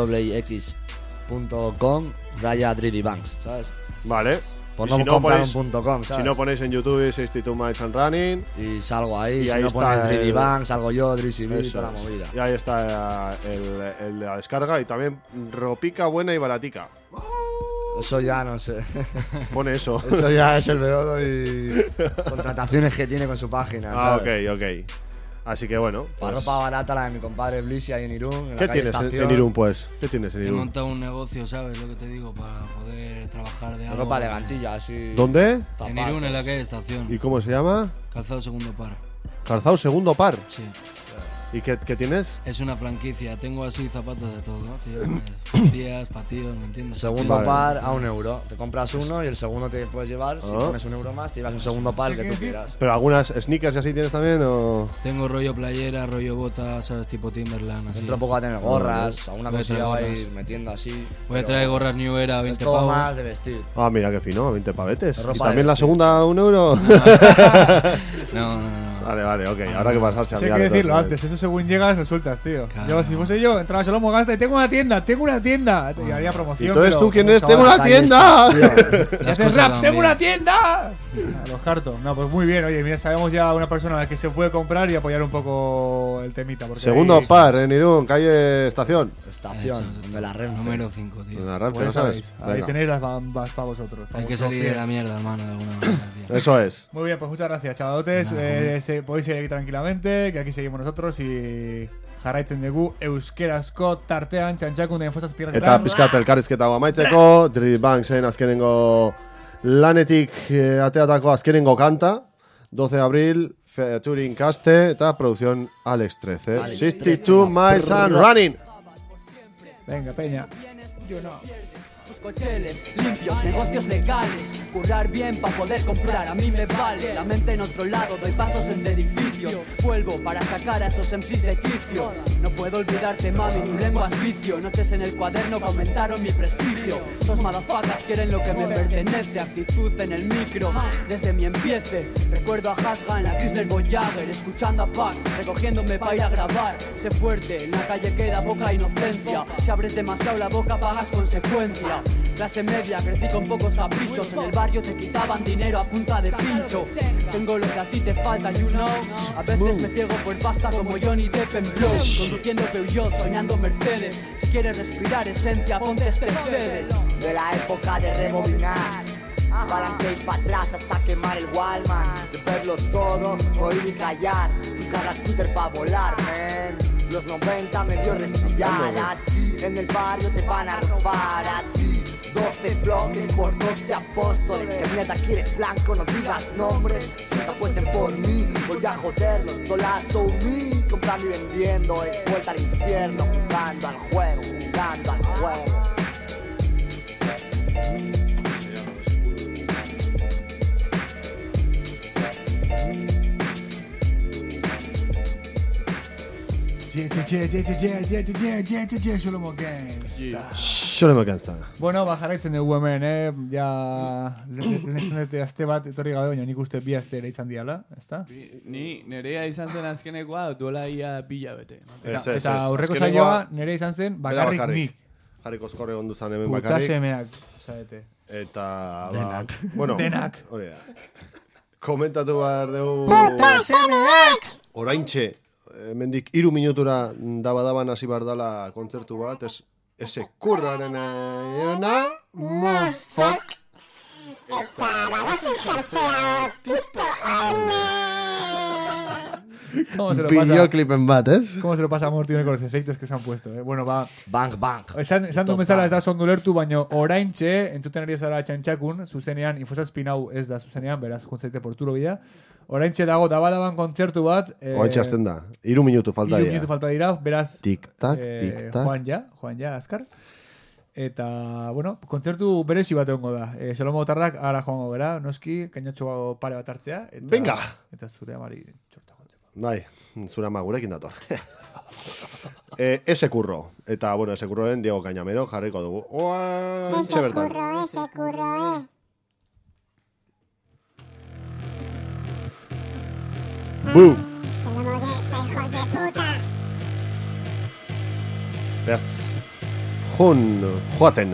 punto com raya three d banks, ¿sabes? Vale. Por Y no si no comprar ponéis- un punto com, Si ¿sabes? no ponéis en YouTube sesenta y dos Miles and Running, Y salgo ahí, Y si ahí no está pones three D el- Banks, salgo yo, Drizzy B y eso toda la es. movida. Y ahí está el, el de la descarga y también ropica buena y baratica. Eso ya no sé. Pone eso. Eso ya es el beodo y contrataciones que tiene con su página, Ah, ¿sabes? ok, ok. Así que bueno. Para pues, ropa barata la de mi compadre Blizzy ahí en Irún, en la ¿Qué calle tienes en, Estación. en Irún, pues? ¿Qué tienes en He Irún? montado un negocio, ¿sabes? Lo que te digo, para poder trabajar de algo. Ropa elegantilla, así. ¿Dónde? En zapatos. Irún, en la calle Estación. ¿Y cómo se llama? Calzado segundo par. Calzado segundo par. Sí. ¿Y qué, qué tienes? Es una franquicia, tengo así zapatos de todo, ¿no? Tío, zapatillas, patillos, ¿me entiendes? Segundo Vale. par a un euro. Te compras uno y el segundo te puedes llevar. Si Ah. pones un euro más, te llevas un segundo par que tú quieras. ¿Pero algunas sneakers y así tienes también o...? Tengo rollo playera, rollo bota, ¿sabes? Tipo Timberland, así. Dentro poco va a tener gorras, alguna Voy a cosilla traer va a gorras. ir metiendo así. Voy a pero traer gorras New Era, Es veinte todo pavos. más de vestir. Ah, mira qué fino, veinte pavetes. Ropa ¿Y de también la vestir. segunda un euro? No, no, no. Vale, vale, ok. Habrá que pasarse a Eso hay mirar que decirlo entonces. antes, eso según llegas lo sueltas, tío. Claro. Yo, si fuese yo, entraba a Solomo Gasta y tengo una tienda, tengo una tienda. Y haría ¿Y promoción. entonces pero tú quién como eres? ¡Tengo chaval. una tienda! Y Las haces cosas rap, van ¡tengo bien. una tienda! A los harto. No, pues muy bien, oye, mira, sabemos ya una persona a la que se puede comprar y apoyar un poco el temita. Porque Segundo ahí- par en Irún, calle Estación. Estación, Eso, de la Renfe. Número cinco, tío. En la Renfe, Pues ¿no ya sabes? sabéis, ahí Venga. tenéis las bambas para vosotros. para Hay que vuestros salir de la pies. mierda, hermano, de alguna manera, tío. Eso es. Muy bien, pues muchas gracias, chavalotes. Nada, Eh, se, podéis seguir aquí tranquilamente, que aquí seguimos nosotros y jarraitzen dugu euskerazko tartean txantxakun den fosaz Eta pirraketan. pizkat elkarrizketa hau amaitzeko, Three Banksen azkenengo lanetik eh, ateatako azkenengo kanta, doce de abril, featuring Caste eta producción Alex trece. Alex sesenta y dos miles and Prrrra. running. Venga, peña. Cocheles, limpios, negocios legales. Currar bien para poder comprar, a mí me vale. La mente en otro lado, doy pasos entre edificios. Vuelvo para sacar a esos M Cs de quicio. No puedo olvidarte, mami, tu lengua es vicio. Noches en el cuaderno que aumentaron mi prestigio. Esos motherfuckers quieren lo que me pertenece. Actitud en el micro, desde mi empiece. Recuerdo a Hasga en la Chrysler Voyager, escuchando a Pac, recogiéndome para ir a grabar. Sé fuerte, en la calle queda poca inocencia. Si abres demasiado la boca pagas consecuencia. Clase media, crecí con pocos caprichos. En el barrio te quitaban dinero a punta de pincho. Tengo lo que a ti te falta, you know. A veces me ciego por pasta como Johnny Depp en Blow. Conduciendo Peugeot, soñando Mercedes. Si quieres respirar esencia, ponte este C D. De la época de rebobinar, palanque y para atrás hasta quemar el Walmart. De verlo todo, oír y callar. Un cada scooter pa' volar, man. Los noventa me vio respirar así. En el barrio te van a robar a ti. doce bloques por doce apóstoles. Que mierda quieres blanco, no digas nombres. Si te apuesten por mí, voy a joderlos. Solazo me, comprando y vendiendo. Es vuelta al infierno, jugando al juego, jugando al juego. Che, che, che, che, che, che, che, che, che, che, che, che, Solomo Gangsta. Xole makanzta. Bueno, ba, jarraitzen dugu hemen, eh? Ja, lehen esan dute aste bat etorri gabe, baina nik uste bi aste ere izan diala, ezta? Ni nerea izan zen azkenekoa duela ia pila bete. Eta, Ez, ez, eta ez. aurreko Azkenengoa- saioa nire izan zen bakarrik nik. Jarri kozkorre ondu zan hemen Puta bakarrik. semeak, zaete. Eta, ba, Denak. bueno, Denak. hori da. Komentatu behar dugu... Puta semeak! Oraintxe, hemendik hiru minutura daba-daban hasi behar dala kontzertu bat, ez, eze kurraren aiona, mofak. Eta bagozen jartzea tipo haume. ¿Cómo se lo pasa? Bideoklipen bat, ez? ¿Cómo se lo pasa a Morty con los efectos que se han puesto? Eh? Bueno, ba... Bank, bank. Esan, esan duen bezala ez da ondo ulertu, baina oraintxe, entzuten ari zara txantxakun, zuzenean, infosazpin hau ez da zuzenean, beraz, juntzaite porturo bila. Oraintxe dago dabadaban kontzertu bat. Eh, Oaintxe hasten da, hiru minutu falta Hiru dira. minutu falta dira, beraz, Tik-tak, eh, tik-tak. Juan ja, Juan ja, azkar. Eta, bueno, kontzertu berezi bat egongo da. Eh, Salomo Tarrak ara joango gara, noski, kainatxo pare bat hartzea. Eta, Venga! Eta zure amari txorta. Bai, zura ama gurekin dator. eh, ese kurro. Eta, bueno, ese kurroren Diego Cañamero jarriko dugu. Oa, Ese curro, ese curro, eh. Bu! Solomo Gangsta, hijos de puta. Beraz, jun, joaten.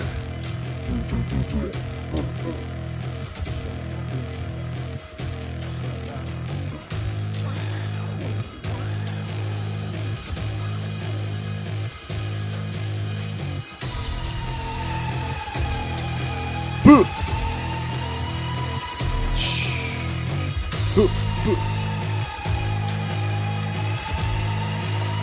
Bu! Bu, bu.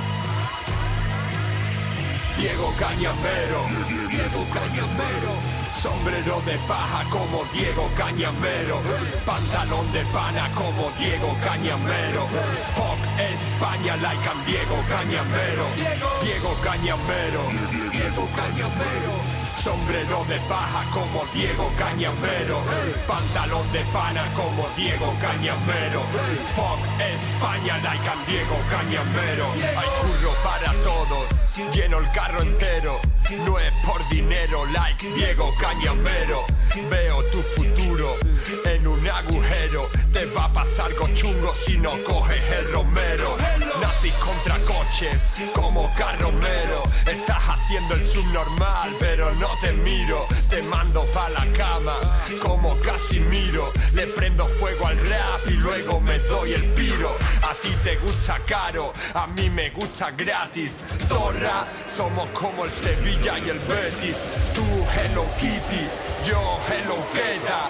Diego Cañamero, Diego Cañamero, Sombrero de paja como Diego Cañamero, pantalón de pana como Diego Cañamero. Fuck España like I'm Diego Cañamero, Diego Cañamero, Diego Cañamero. Sombrero de paja como Diego Cañamero, pantalón de pana como Diego Cañamero. Fuck España like I'm Diego Cañamero. Hay curro para todos, lleno el carro entero. No es por dinero like Diego Cañamero. Veo tu futuro en un agujero. Te va a pasar algo chungo si no coges el romero. Nazi contra coche como Carromero. Estás haciendo el subnormal pero no te miro. Te mando pa' la cama como Casimiro. Le prendo fuego al rap y luego me doy el piro. A ti te gusta caro, a mí me gusta gratis. Zorra, somos como el Sevilla y el Betis. Tú Hello Kitty, yo Hello Queta.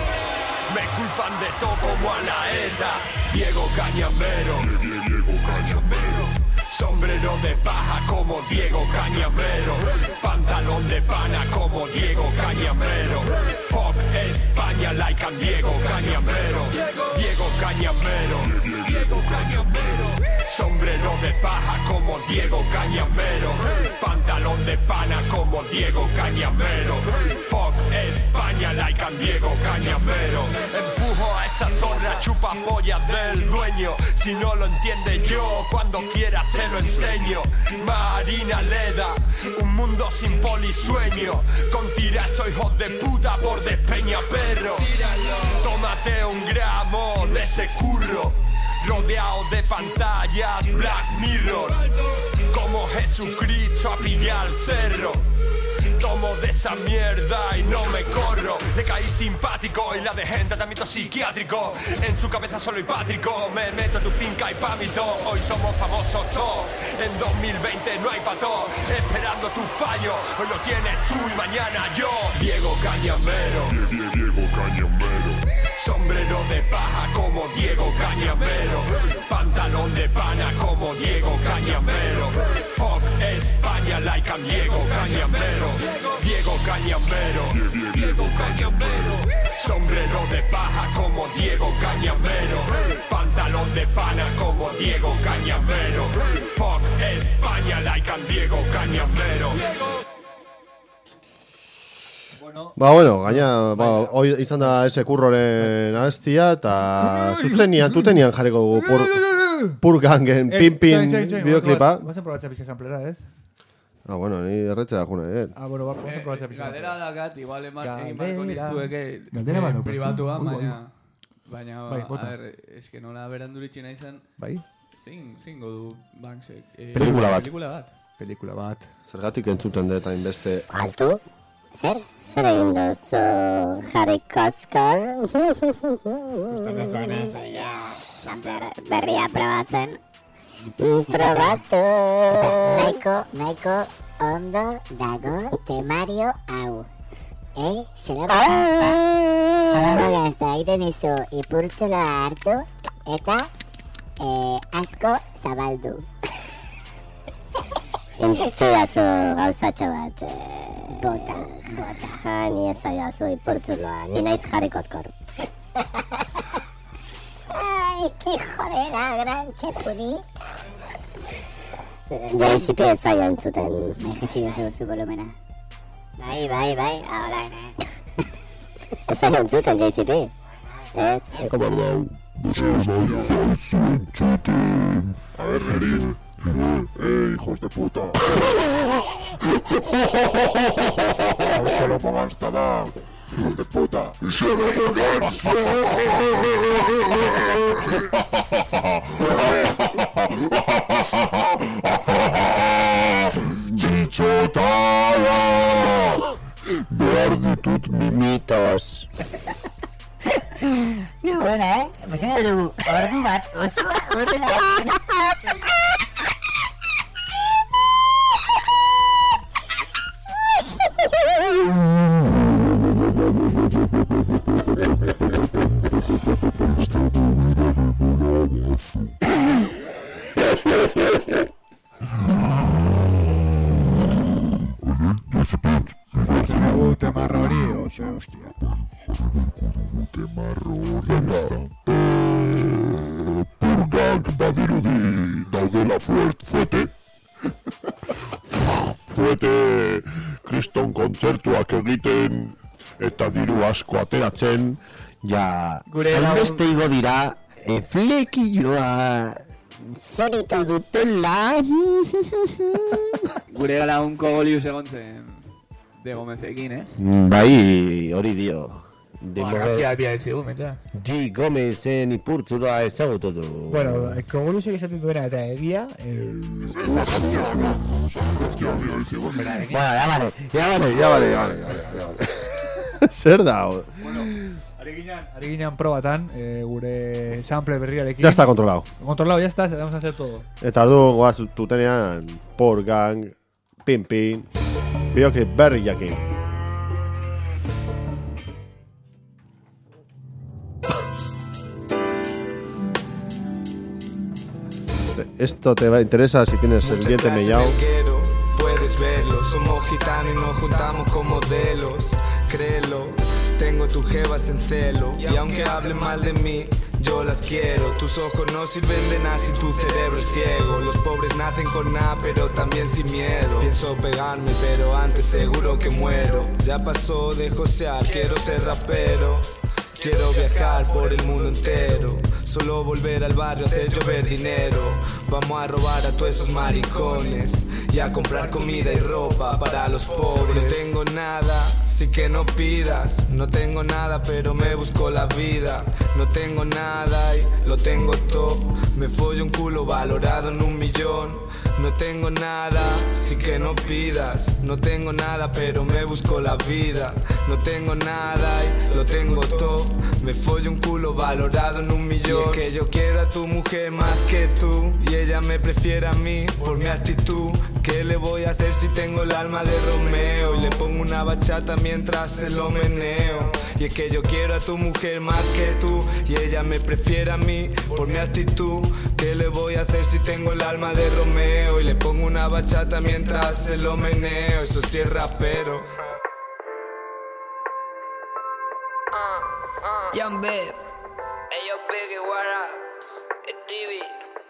Me culpan de todo como a la ETA. Diego Cañamero, Diego Cañamero. Sombrero de paja como Diego Cañamero, pantalón de pana como Diego Cañamero. Fuck España like I'm Diego Cañamero, Diego Cañamero, Diego Cañamero. Sombrero de paja como Diego Cañamero, pantalón de pana como Diego Cañamero. Fuck España like I'm Diego Cañamero. Empujo a esa zorra chupa pollas del dueño. Si no lo entiende yo, cuando quieras te lo enseño. Marina Leda, un mundo sin polisueño. Con tirazo hijos de puta por despeña perro. Tómate un gramo de ese curro, rodeado de pantallas Black Mirror. Como Jesucristo a pillar el cerro. Tomo de esa mierda y no me corro. Le caí simpático y la dejé en tratamiento psiquiátrico. En su cabeza solo hay pátrico. Me meto en tu finca y pamito. Hoy somos famosos todos. En dos mil veinte no hay pato. Esperando tu fallo. Hoy lo tienes tú y mañana yo. Diego Cañamero, Diego Cañamero. Sombrero de paja como Diego Cañamero, pantalón de pana como Diego Cañamero. Fuck España like I'm Diego Cañamero, Diego Cañamero, Diego Cañamero. Sombrero de paja como Diego Cañamero, pantalón de pana como Diego Cañamero. Fuck España like I'm Diego Cañamero. Ba, bueno, gaina, ba, hoi izan da ese kurroren abestia, eta zuzenian, tutenian jarriko dugu pur, pur gangen pin-pin bideoklipa. Bazen probatzea pixka samplera, ez? Ah, bueno, ni erretzea juna, eh? Ah, bueno, bazen probatzea pixka. Galdera dakat, igual egin barko nizueke Galdera bat, pribatuan, baina... Baina, bai, a ver, eske nola beranduritxina izan... Bai? Zin, zingo du Banksek. Pelikula bat. Pelikula bat. Pelikula bat. Zergatik entzuten dut hainbeste... Altu? Zer? Zer egin duzu, Harry Koskor? Gustatzen zuenez, ja, sampler berria probatzen. Probatu! Naiko, naiko ondo dago temario hau. Eh, xerapa? Xerapa gazta egiten izu ipurtzela hartu eta eh, asko zabaldu. Entzudazu gauzatxo bat, bota, bota. Ja, ni ez zaidazu ipurtzuloa, ni naiz Harry Koskor. Ai, que jodera, gran txepudita. Jaizipi ez zaio entzuten. Bai, jetxi gozu volumena. Bai, bai, bai, ahora. Ez zaio entzuten, Jaizipi. Ez, ez. Como no, no zaizu entzuten. A ver, Gerin. ¡Eh, hijos de puta! A ver que lo pongan esta edad, hijos de puta. ¡Se me descansa! ¡Chichotada! Behar ditut mimitos. No, bueno, eh? Pues era du, ordu bat, oso, ordu Tema Rory. Dute marro Purgak badirudi daudela fuerte Fuete kriston kontzertuak egiten eta diru asko ateratzen. Ja, Gure hainbeste igo dira, e, flekilloa zoritu dutela. Gure lagunko golius egon zen de Gomezekin, ez? Bai, hori dio. Ba, gazia epia ezigu, metza. Di Gomezen ipurtzula ezagutu du. Bueno, kogolusek esaten duena eta egia... Bueno, ya vale, ya vale, ya vale, ya vale, ya vale. Zer da, hau? Bueno, ari ginean probatan, eh, gure sample berriarekin. Ya está controlado. Controlado, ya está, vamos a hacer todo. Eta ordu goaz tutenean Porgang, Pin Pin, bideoklip berri jakin. Esto te va, interesa si tienes el diente mellao. Puedes verlo, somos gitanos y nos juntamos con modelos. Créelo, tengo tus jevas en celo. Y aunque hablen mal de mí, yo las quiero. Tus ojos no sirven de nada si tu cerebro es ciego. Los pobres nacen con nada, pero también sin miedo. Pienso pegarme, pero antes seguro que muero. Ya pasó de josear, quiero ser rapero. Quiero viajar por el mundo entero. Solo volver al barrio, hacer llover dinero. Vamos a robar a todos esos maricones y a comprar comida y ropa para los pobres. No tengo nada, así que no pidas. No tengo nada, pero me busco la vida. No tengo nada y lo tengo todo. Me follo un culo valorado en un millón. No tengo nada, así que no pidas. No tengo nada, pero me busco la vida. No tengo nada y lo tengo todo. Me follo un culo valorado en un millón. Y es que yo quiero a tu mujer más que tú, y ella me prefiere a mí por mi actitud. ¿Qué le voy a hacer si tengo el alma de Romeo? Y le pongo una bachata mientras se lo meneo. Y es que yo quiero a tu mujer más que tú, y ella me prefiere a mí por mi actitud. ¿Qué le voy a hacer si tengo el alma de Romeo? Y le pongo una bachata mientras se lo meneo. Eso sí es rapero. Young Babe, hey yo Biggie, what up? Es T V.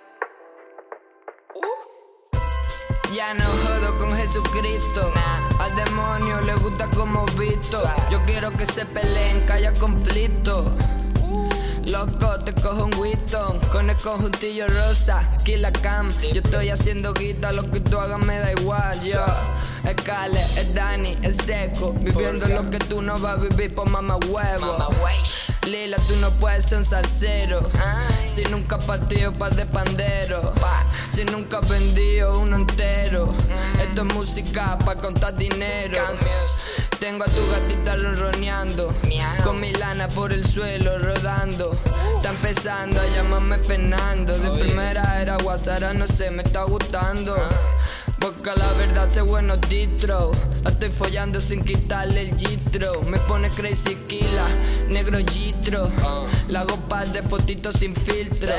Uh. Ya no jodo con Jesucristo, nah. Al demonio le gusta como visto. Yo quiero que se peleen, que haya conflicto. Loco, te cojo un Witton con el conjuntillo rosa, Killa Cam. Yo estoy haciendo guita, lo que tú hagas me da igual. Yo, es Kale, es Dani, es Seco, viviendo lo que tú no vas a vivir por mamá huevo. Lila, tú no puedes ser un salsero si nunca has partido par de pandero, si nunca has vendido uno entero. Esto es música pa' contar dinero. Tengo a tu gatita ronroneando, con mi lana por el suelo rodando. Está empezando a llamarme Fernando. De primera era Guasara, no sé, me está gustando. Porque la verdad sé buenos distros. La estoy follando sin quitarle el gistro. Me pone crazy killa, negro gistro. La hago par de fotitos sin filtro.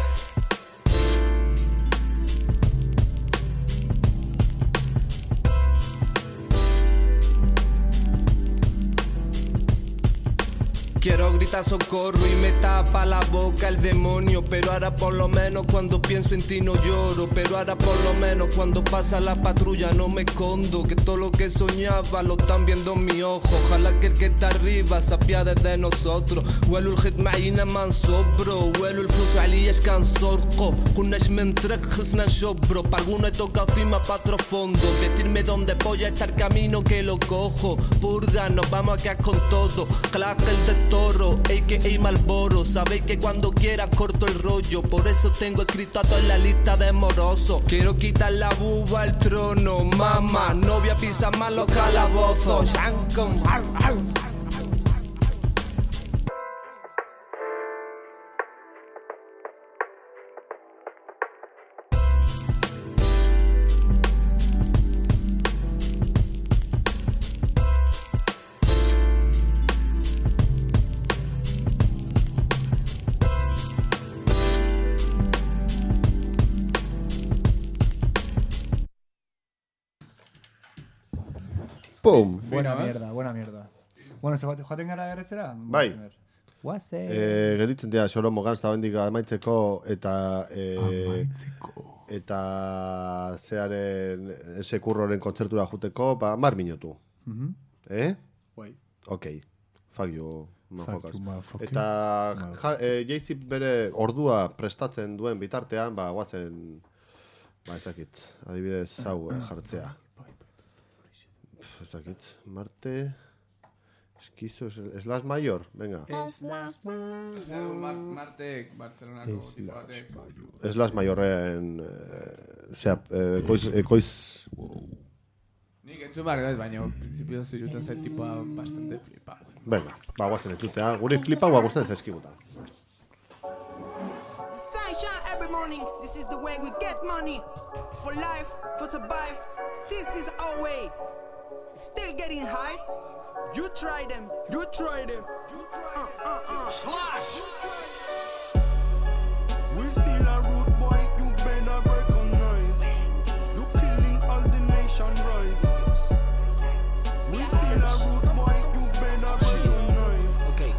Quiero gritar socorro y me tapa la boca el demonio. Pero ahora por lo menos cuando pienso en ti no lloro. Pero ahora por lo menos cuando pasa la patrulla no me escondo. Que todo lo que soñaba lo están viendo en mi ojo. Ojalá que el que está arriba se apiade de nosotros. وقالوا الخد معينا ما نصبرو وقالوا الفلوس علياش كنسرقو كناش منترخصنا نشبرو. Pa' alguno he tocado cima pa' otro fondo. Decirme dónde voy a estar camino que lo cojo. Purga, nos vamos a quedar con todo. Clack el de toro, a k a. Malboro. Sabéis que cuando quieras corto el rollo. Por eso tengo escrito a toda la lista de morosos. Quiero quitar la buba al trono, mamá. No voy a pisar más los calabozos. Pum. Buena mierda, buena mierda. Bueno, ¿se joaten gara erretzera? Bai. Guazen. Eh, geritzen dira, Solomo Gans eta bendik amaitzeko, eta... Eh, amaitzeko. Eta zearen, ese kurroren kontzertura juteko, ba, mar minutu. Mhm. Eh? Guai. Ok. Fuck you, motherfuckers. you, motherfucker. Eta ja, eh, Jay-Z bere ordua prestatzen duen bitartean, ba, guazen, ba, ez dakit, adibidez, hau eh, jartzea. Pff, ez dakit, Marte... Esquizo, Slash Mayor, venga. Slash Mayor. Martek, Barcelonako tipatek. Slash Mayorren, eh, zera, eh, koiz... Eh, koiz... Nik entzun barri dut, baina principio zirutzen zait tipa bastante flipa. Venga, ba, guazen entzutea, guri flipa, ba, guazen zaizkiguta. Sunshine every morning, this is the way we get money. For life, for survive, this is our way. Still getting high? You try them, you try them. Uh, uh, uh. Slash! We still a rude boy, you better recognize. You killing all the nation rise. We still a rude boy, you better recognize. Ok.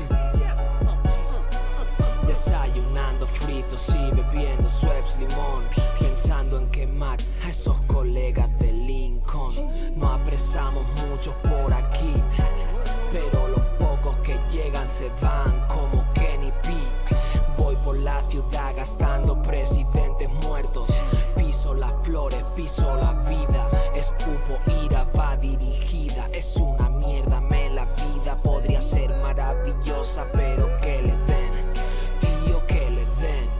Desayunando fritos y bebiendo Schweppes limón, pensando en quemar a esos colegas de Lincoln. No apresamos muchos por aquí, pero los pocos que llegan se van como Kenny P. Voy por la ciudad gastando presidentes muertos. Piso las flores, piso la vida. Escupo ira, va dirigida. Es una mierda, me la vida podría ser maravillosa, pero que le den, tío, que le den.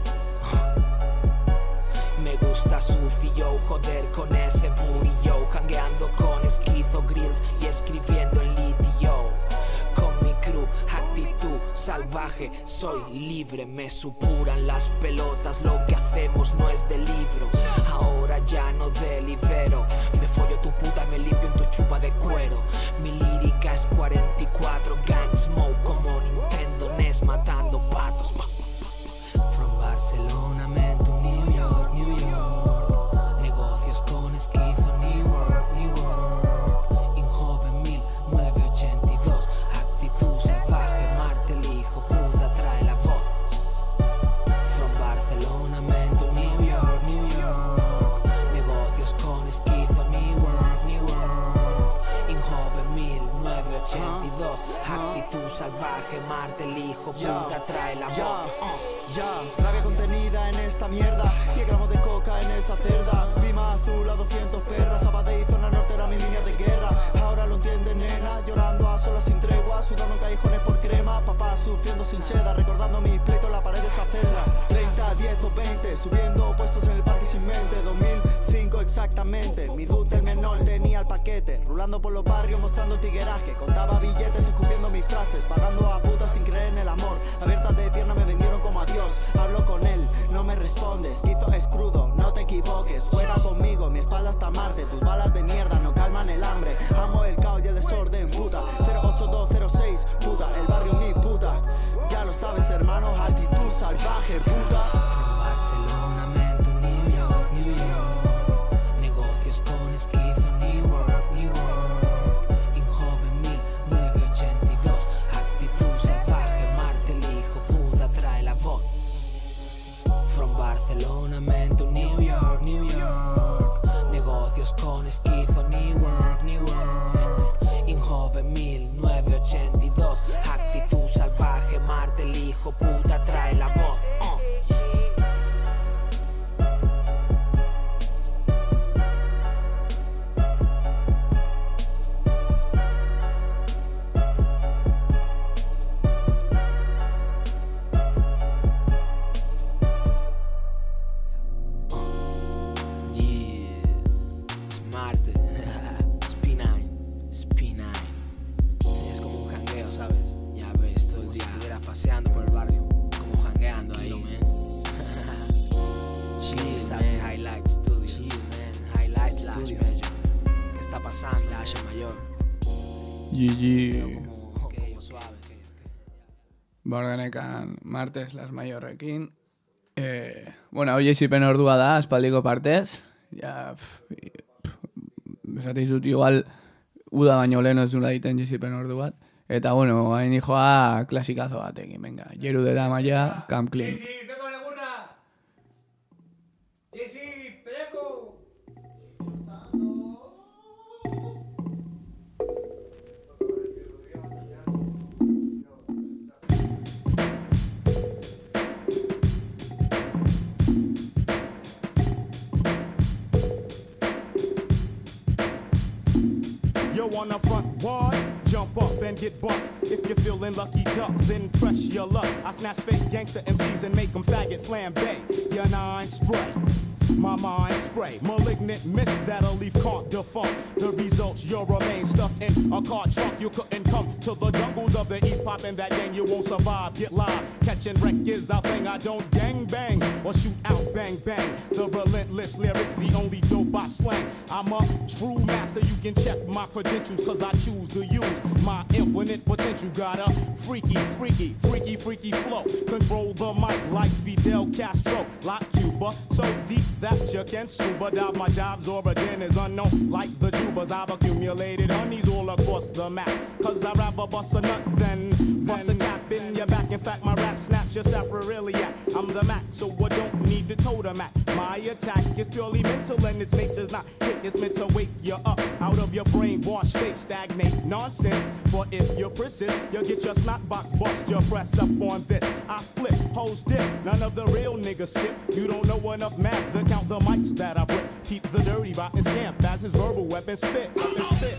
Me gusta sucio, joder con ese booty yo, jangueando con esquizo grills y escribiendo en litio. Con mi crew, actitud salvaje, soy libre, me supuran las pelotas, lo que hacemos no es de libro. Ahora ya no delibero, me follo tu puta y me limpio en tu chupa de cuero. Mi lírica es cuarenta y cuatro, gang smoke como Nintendo N E S matando patos. From Barcelona, man to New York, New York. Negocios con esquizo, New York, New York. Injoven mil novecientos ochenta y dos. Actitud salvaje, Marte el hijo puta trae la voz. From Barcelona, man to New York, New York. Negocios con esquizo, New York, New York. Injoven mil novecientos ochenta y dos. Actitud salvaje, Marte el hijo puta trae la voz. Ya, rabia contenida en esta mierda. diez gramos de coca en esa cerda. Pima azul a doscientos perras. Sabadell y zona norte era mi línea de guerra. Ahora lo entiende, nena. Llorando a solas sin tregua. Sudando en callejones por crema. Papá sufriendo sin cheddar. Recordando mis pleitos en la pared de esa celda. treinta, diez o veinte. Subiendo puestos en el parque sin mente. dos mil cinco exactamente. Mi dude el menor tenía el paquete. Rulando por los barrios mostrando el tigueraje. Contaba billetes escupiendo mis frases. Pagando a putas sin creer en el amor. Abiertas de pierna me vendieron como a Dios. Hablo con él, no me respondes. Quizo es crudo, no te equivoques. Fuera conmigo, mi espalda hasta Marte. Tus balas de mierda no calman el hambre. Amo el caos y el desorden, puta. cero ocho dos cero seis, puta. El barrio mi puta. Ya lo sabes, hermano, actitud salvaje, puta. From Barcelona, man to New York, New York. Negocios con esquizo, New York, New York. Injoven mil novecientos ochenta y dos. Actitud salvaje, Marte el hijo puta trae la voz. From Barcelona, man to New York, New York. Negocios con esquizo, New York, New York. Injoven mil novecientos ochenta y dos. Actitud salvaje, Marte el hijo puta trae la voz. Uh. Paseando por el barrio, como jangueando ahí, man. Chill, Sache Highlight Studios. Chill, man. Highlight Slash Mayor. ¿Qué está pasando? Slash Mayor. G G. Borgenekan Marte Slash Mayorrekin. Eh, bueno, hau jeizipen ordua da, aspaldiko partez. Ja, besatiz dut igual uda baino lehen ez dula egiten jeizipen ordu bat. Eta, bueno, hain hijoa klasikazo batekin, venga. Jeru de Damaia, Camp Clean. Yo, on the front wall, jump up and get bucked. If you're feeling lucky duck, then press your luck. I snatch fake gangster M Cs and make them faggot flambe. Your nine spray, my mind spray. Malignant mist that'll leave can't defunct. The results, you'll remain stuffed in a car trunk. You couldn't come to the jungles of the east, popping that gang, you won't survive. Get live, catching wreck is our thing. I don't gang bang or shoot out bang bang. The relentless lyrics, the only dope I slang. I'm a true master, you can check my credentials, cause I choose to use my infinite potential. Got a freaky, freaky, freaky, freaky flow. Control the mic like Fidel Castro, like Cuba. So deep that you can scuba dive. My job's origin is unknown, like the Jubas. I've accumulated honeys all across the map. Cause I'd rather bust a nut than bust a cap in your back. In fact, my rap snaps your sapriliac. I'm the Mac, so I don't need to totem at. My attack is purely mental and its nature's not hit. It's meant to wake you up out of your brainwash state. Stagnate nonsense, but if you persist, you'll get your snot box bust. Your press up on this. I flip, hoes dip, none of the real niggas skip. You don't know enough math to count the mics that I put. Keep the dirty rotten scamp as his verbal weapon spit. Weapon spit.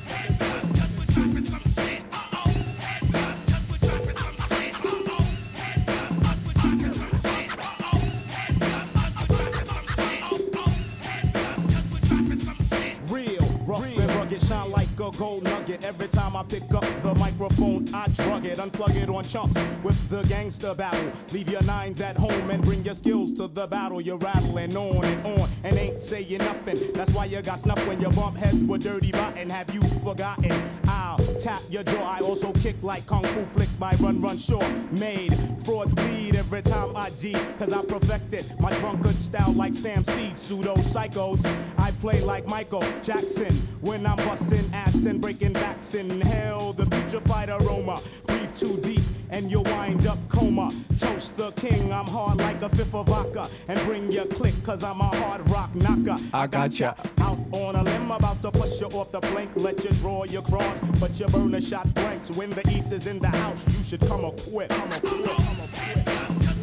Shine like a gold nugget. Every time I pick up the microphone, I drug it, unplug it on chunks with the gangster battle. Leave your nines at home and bring your skills to the battle. You're rattling on and on and ain't saying nothing. That's why you got snuffed when you bump heads with Dirty Rotten. Have you forgotten? I'll tap your jaw. I also kick like Kung Fu flicks by Run Run Shaw. Made frauds bleed every time I G, cause I perfected my drunkard style like Sam Seed. Pseudo psychos, I play like Michael Jackson when I'm busting ass and breaking backs. Inhale the putrefied aroma, breathe too deep and you'll wind up coma. Toast the king, I'm hard like a fifth of vodka, and bring your click cause I'm a hard rock knocker. I gotcha. Out on a limb, about to push you off the plank. Let you draw your cross, but you burn a shot blanks. When the east is in the house, you should come equipped. Come equipped. Come equipped.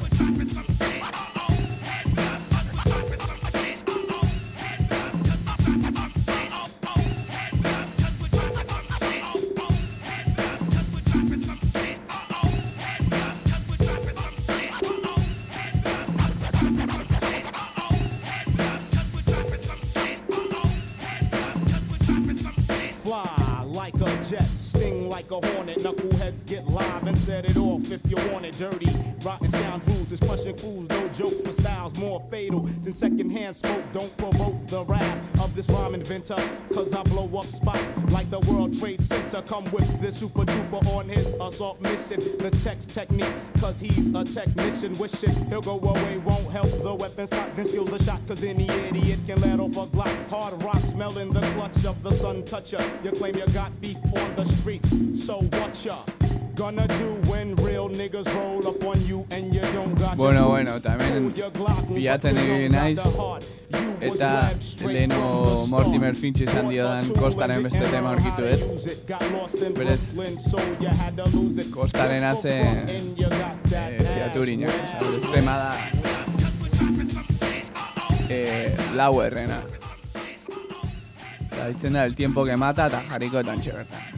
Like a hornet, knuckleheads get live and set it off if you want it dirty. Rotten scoundrels is crushing fools, no jokes with styles more fatal than secondhand smoke. Don't provoke the wrath of this rhyme inventor, cause I blow up spots like the World Trade Center. Come with this super trooper on his assault mission. The text technique, cause he's a technician. Wishing he'll go away, won't help the weapon spot. Then skills a shot, cause any idiot can let off a Glock. Hard rock smelling the clutch of the sun toucher. You claim you got beef on the street, so what ya gonna do when real niggas roll up on you and you don't got. Bueno, bueno, también pilatzen egin naiz eta leheno Mortimer Finch izan diodan Kostaren beste tema aurkituet. Berez Kostaren hazen eh, fiaturinak, ez tema da eh, Lauerrena. Eta ditzen da el tiempo que mata eta jarriko etan txebertan.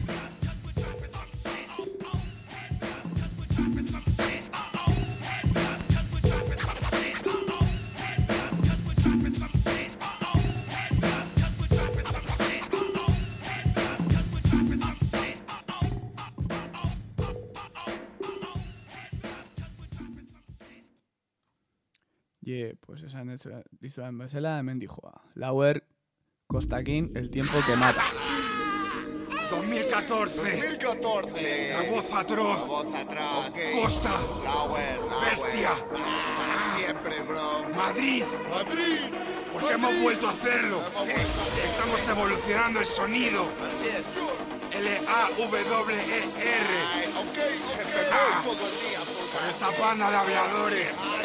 Ye, pues esan dizuan bezala, hemen dijoa. Lauer, Kostakin, el tiempo que mata. dos mil catorce. dos mil catorce. La voz atroz. La voz atroz. Okay. Costa. Lauer, Lauer. Bestia. Ah, siempre, bro. Madrid. Madrid. Porque Madrid. hemos vuelto a hacerlo. Sí. Estamos evolucionando el sonido. Así es. L A W E R. Ah, con esa banda de habladores.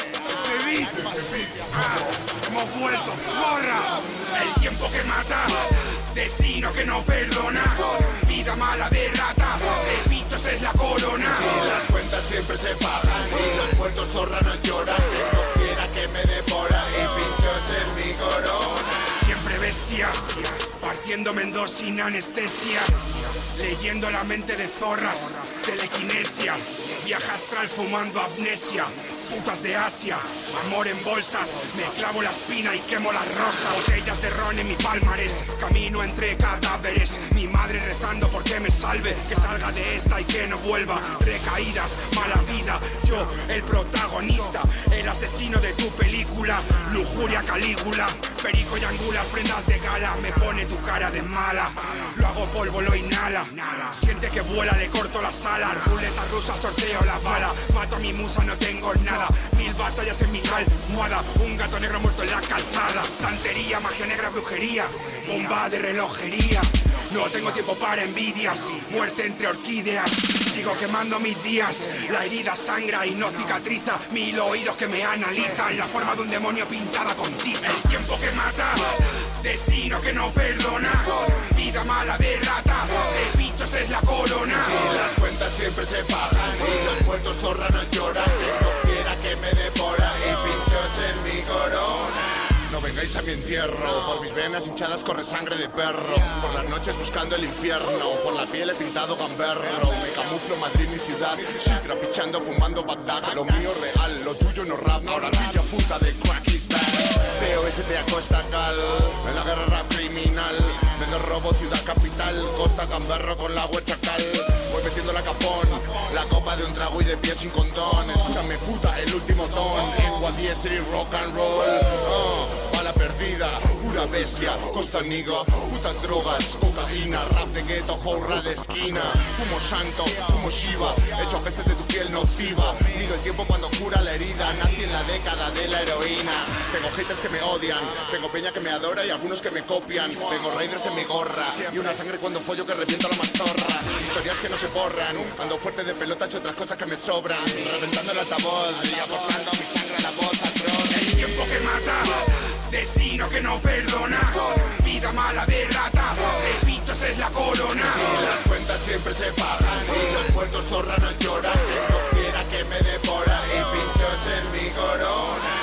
Ah, hemos vuelto, ¡corra! El tiempo que mata, destino que no perdona, vida mala de rata, de bichos es la corona. Y las cuentas siempre se pagan y los muertos zorra no lloran. Tengo fiera que me devora y pinchos en mi corona. Siempre bestia, partiéndome en dos sin anestesia, leyendo la mente de zorras, telequinesia, viaje astral fumando amnesia, putas de Asia, amor en bolsas, me clavo la espina y quemo las rosas, botellas de ron en mi palmarés, camino entre cadáveres, mi madre rezando porque me salve, que salga de esta y que no vuelva, recaídas, mala vida, yo el protagonista, el asesino de tu película, lujuria Calígula, perico y angulas, prendas de gala, me pone tu cara de mala, lo hago polvo, lo inhala, siente que vuela, le corto la sala, ruleta rusa, sorteo la bala, mato a mi musa, no tengo nada, mil batallas en mi almohada, un gato negro muerto en la calzada, santería, magia negra, brujería, bomba de relojería, no tengo tiempo para envidias, muerte entre orquídeas, sigo quemando mis días, la herida sangra y no cicatriza, mil oídos que me analizan, la forma de un demonio pintada con tiza, el tiempo que mata, destino que no perdona, vida mala de rata, de bichos es la corona. Y las cuentas siempre se pagan y los muertos zorra no lloran. Tengo fiera que me devora y pinchos en mi corona. No vengáis a mi entierro, por mis venas hinchadas corre sangre de perro. Por las noches buscando el infierno, por la piel he pintado gamberro. Me camuflo Madrid, mi ciudad, sí, trapichando, fumando Bagdad. Lo mío real, lo tuyo no rap, ahora pilla puta de crack is back. T O S de Acosta Cal, en la guerra rap criminal. Vendo robo, ciudad capital, costa gamberro con la huerta cal. Voy metiendo la capón, la copa de un trago y de pie sin condón. Escúchame puta, el último ton, en Guadiesel y rock and roll. Oh, bala perdida, pura bestia, costa niga, putas drogas, cocaína, rap de gueto, jorra de esquina. Fumo santo, fumo Shiva, hecho peces de tu piel nociva. Mido el tiempo cuando cura la herida, nací en la década de la heroína. Tengo haters que me odian, tengo peña que me adora y algunos que me copian. Tengo raiders en mi gorra y una sangre cuando follo que reviento la mazorra. Historias que no se borran, ando fuerte de pelotas y otras cosas que me sobran. Reventando el altavoz y aportando mi sangre a la voz atroz. El tiempo que mata, destino que no perdona, vida mala de rata, de bichos es la corona. Y las cuentas siempre se pagan y los muertos zorra no lloran. Tengo fiera que me devora y pinchos en mi corona.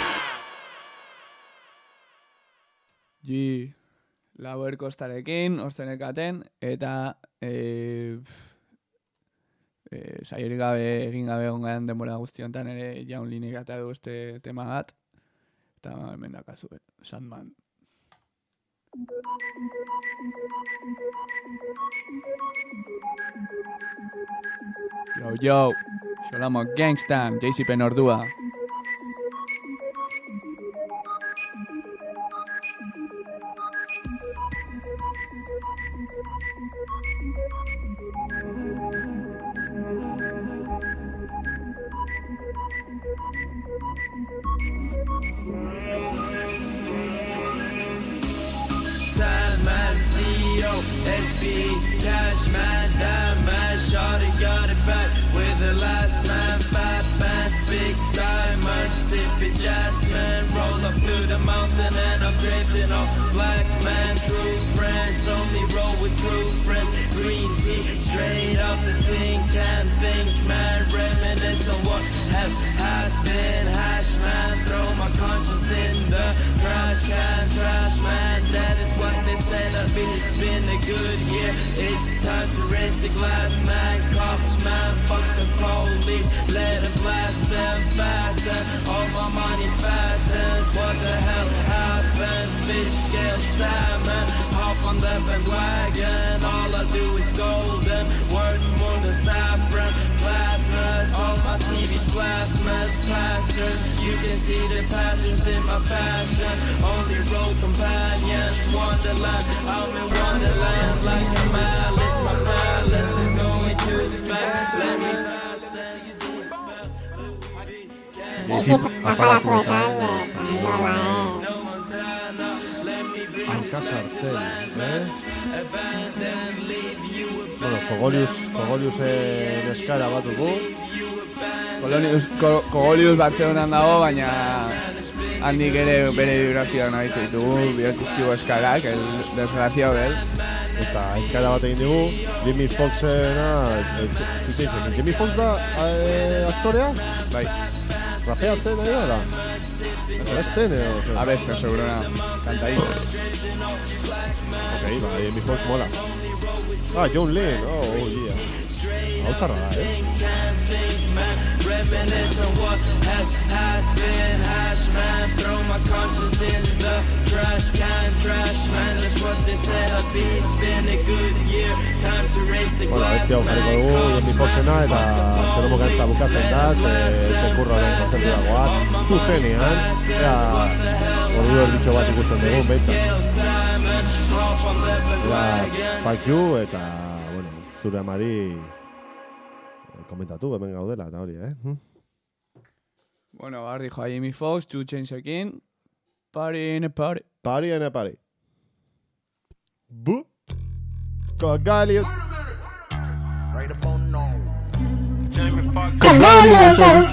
G, Lauer kostarekin, orzenekaten, eta e, e, saiorik gabe egin gabe ongan denbora guztiontan ere jaun linik eta du este tema bat, eta hemen dakazu, Sandman. Yo, yo, Solamo Gangstan, J C Pen ordua. Sandman, C E O, S B, Cashman, Diamond, Shawty got it back with the last man, fat bands, big diamonds, sipping jasmine, roll up to the mountain and I'm draping on black man, true friends, only roll with true friends, green tea, straight up the thing, can't think man, reminisce on what has, has been, hash man, throw my conscience in the trash can, trash man, that is what they said of me, it's been a good year, it's time to raise the glass man, cops man, fuck the police, let them blast them fatten, all my money fattens, what the hell happened, fish scale salmon, hop on the bandwagon, all I do is golden, worth more than saffron, glassless, all my T V's plasmas, patterns, you can see the patterns in my passion, only road companions, Wonderland, I'm in Wonderland, like a malice, my palace is going too fast, let me fast, let me see J C, apalatuetan, nola, eh? no Montana, let me bring nekazartzen, eh? Bueno, Kogolius, Kogoliusen eskara bat dugu. Kolonius, ko, Kogolius Bartzelonan dago, baina handik ere bere vibrazioa nahi ditugu, bihotizkigu eskarak, el desgraziao bel. Eta eskara bat egin dugu, Jimmy Foxena, ziteitzen, Jimmy Fox da eh, aktorea? Bai. Rapeatzen nahi da? Abesten, edo? Abesten, segurona, kantaiko. Ok, ba, Jimmy Fox mola. Ah, John Lynn, oh, oh, yeah. Hau tarra da, eh? Reminisce on what has, has been, hash man. Throw my conscience in the trash can, trash man. That's what they say. I'll be spend a good year. Time to raise the Bueno, glass. beste hau jarriko dugu, Jimmy Foxena, eta zeramo gazta bukatzen da, ze, ze kurraren konzertu dagoak, zuzenean, ea, ordu erditxo bat ikusten dugu, beita. Ea, fuck you, eta, bueno, zure amari komentatu, hemen gaudela, eta hori, eh? Hm? Bueno, behar dijo a Jimmy Fox, Two Chainsekin, party in a party. Party in a party. Bu. Kogolius. Right up on no. Kogolius and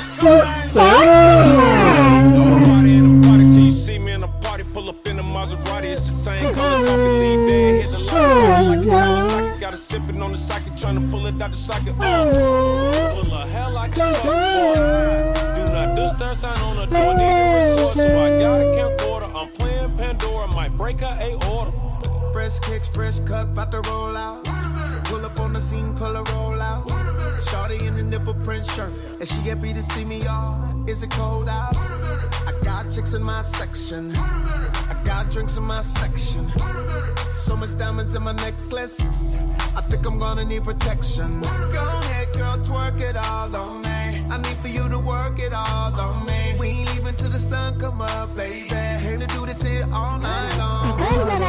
Party in a party till you see me in a party. Pull up in a Maserati, it's the same color coffee, lead there, hit the light. Like a Kawasaki, got a sippin' on the socket, tryna pull it out the socket. Oh, pull a hell like a truck, boy. Do not do stern sign on the door, need a resort, so I got a camcorder. I'm playing Pandora, might break her aorta. Fresh kicks, fresh cut, bout to roll out. Pull up on the scene, pull a roll out. Shorty in the nipple print shirt, and she happy to see me, y'all. Is it cold out? I got chicks in my section. I got drinks in my section. So much diamonds in my necklace. I think I'm gonna need protection. Go ahead, girl, twerk it all on me. I need for you to work it all on me. We ain't leaving till the sun come up, baby. Came to do this here all night long.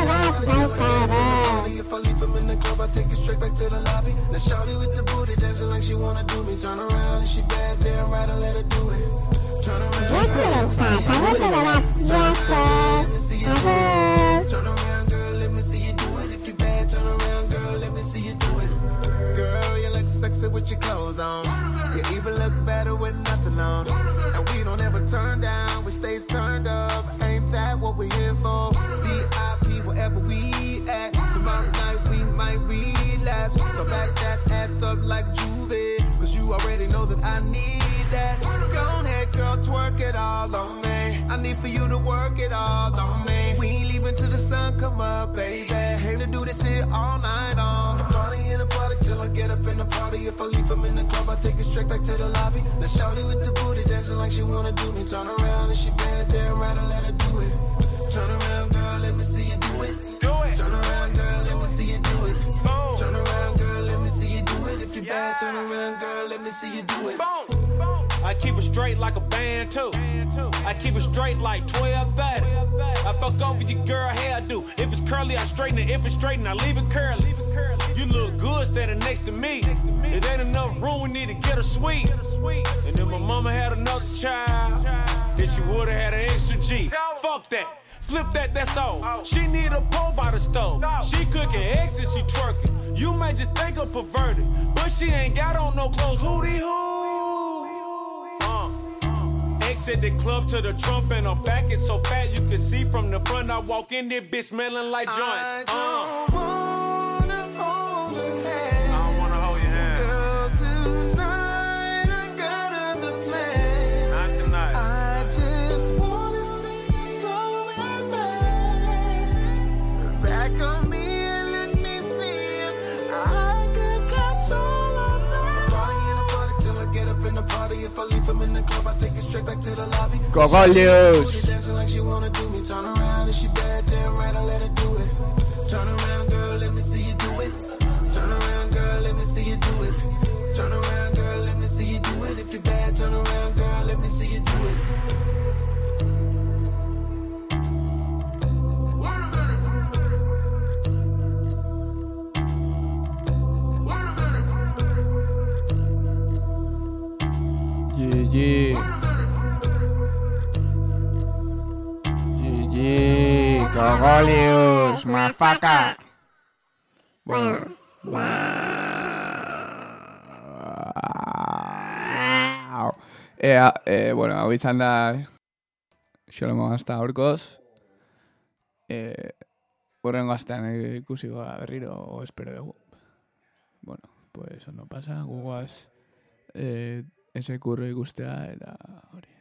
If I leave him in the club, I take it straight back to the lobby. Now shawty with the booty dancing like she wanna do me. Turn around and she bad, damn right, I let her do it. Turn around, girl, let me see you do it. Turn around, girl, let me see you do it. If you bad, turn around, girl, let me see you do it. Girl, you look sexy with your clothes on. You even look better with nothing on. And we don't ever turn down, we stays turned up. Ain't that what we're here for? V I P wherever we at. Tomorrow night we might relapse. So back that ass up like Juve, cause you already know that I need that. Go ahead, girl, twerk it all on me. I need for you to work it all on me. We ain't leaving till the sun come up, baby. Came to do this here all night long. Party in a party till I get up in the party. If I leave him in the club, I take it straight back to the lobby. Now shawty with the booty dancing like she wanna do me. Turn around and she bad, damn right, I let her do it. Turn around, girl, let me see you do it. Turn around, girl, let me see you do it. Turn around, girl, let me see you do it. If you bad, turn around, girl, let me see you do it. I keep it straight like a band too. I keep it straight like twelve thirty. I fuck over your girl hairdo. If it's curly, I straighten it. If it's straighten, I leave it curly. You look good standing next to me. It ain't enough room, we need to get her sweet. And then my mama had another child, then she would've had an extra G. Fuck that. Flip that, that's all. She need a pole by the stove. She cooking eggs and she twerking. You might just think I'm perverted, but she ain't got on no clothes. Hootie hoo. Exit the club to the trump and her back is so fat you can see from the front. I walk in there, bitch smelling like joints. I Uh. don't wanna hold your hand. I don't wanna hold your hand. Girl, tonight I got other plans. Not tonight. I just wanna see you throw it back. Back on me and let me see if I could catch all of that. Party in a party till I get up in the party. If I leave him in the club, I take it straight back to the lobby. Kogolius. She dancing like she wanna do me. Turn around and she bad, damn right, I let her do it. Turn around, girl, let me see you do it. Turn around, girl, let me see you do it. Turn around, girl, let me see you do it. If you bad, turn around, girl, let me see you do it. Yeah, yeah. Yeah, yeah. Gogolius, mafaka. Bueno, Ea, eh, bueno, hau izan da Xolomo hasta aurkoz. Eh, Horrengo astean ikusi gara berriro, o espero dugu. Bueno, pues ondo pasa, guguaz eh, ese kurro ikustea eta hori.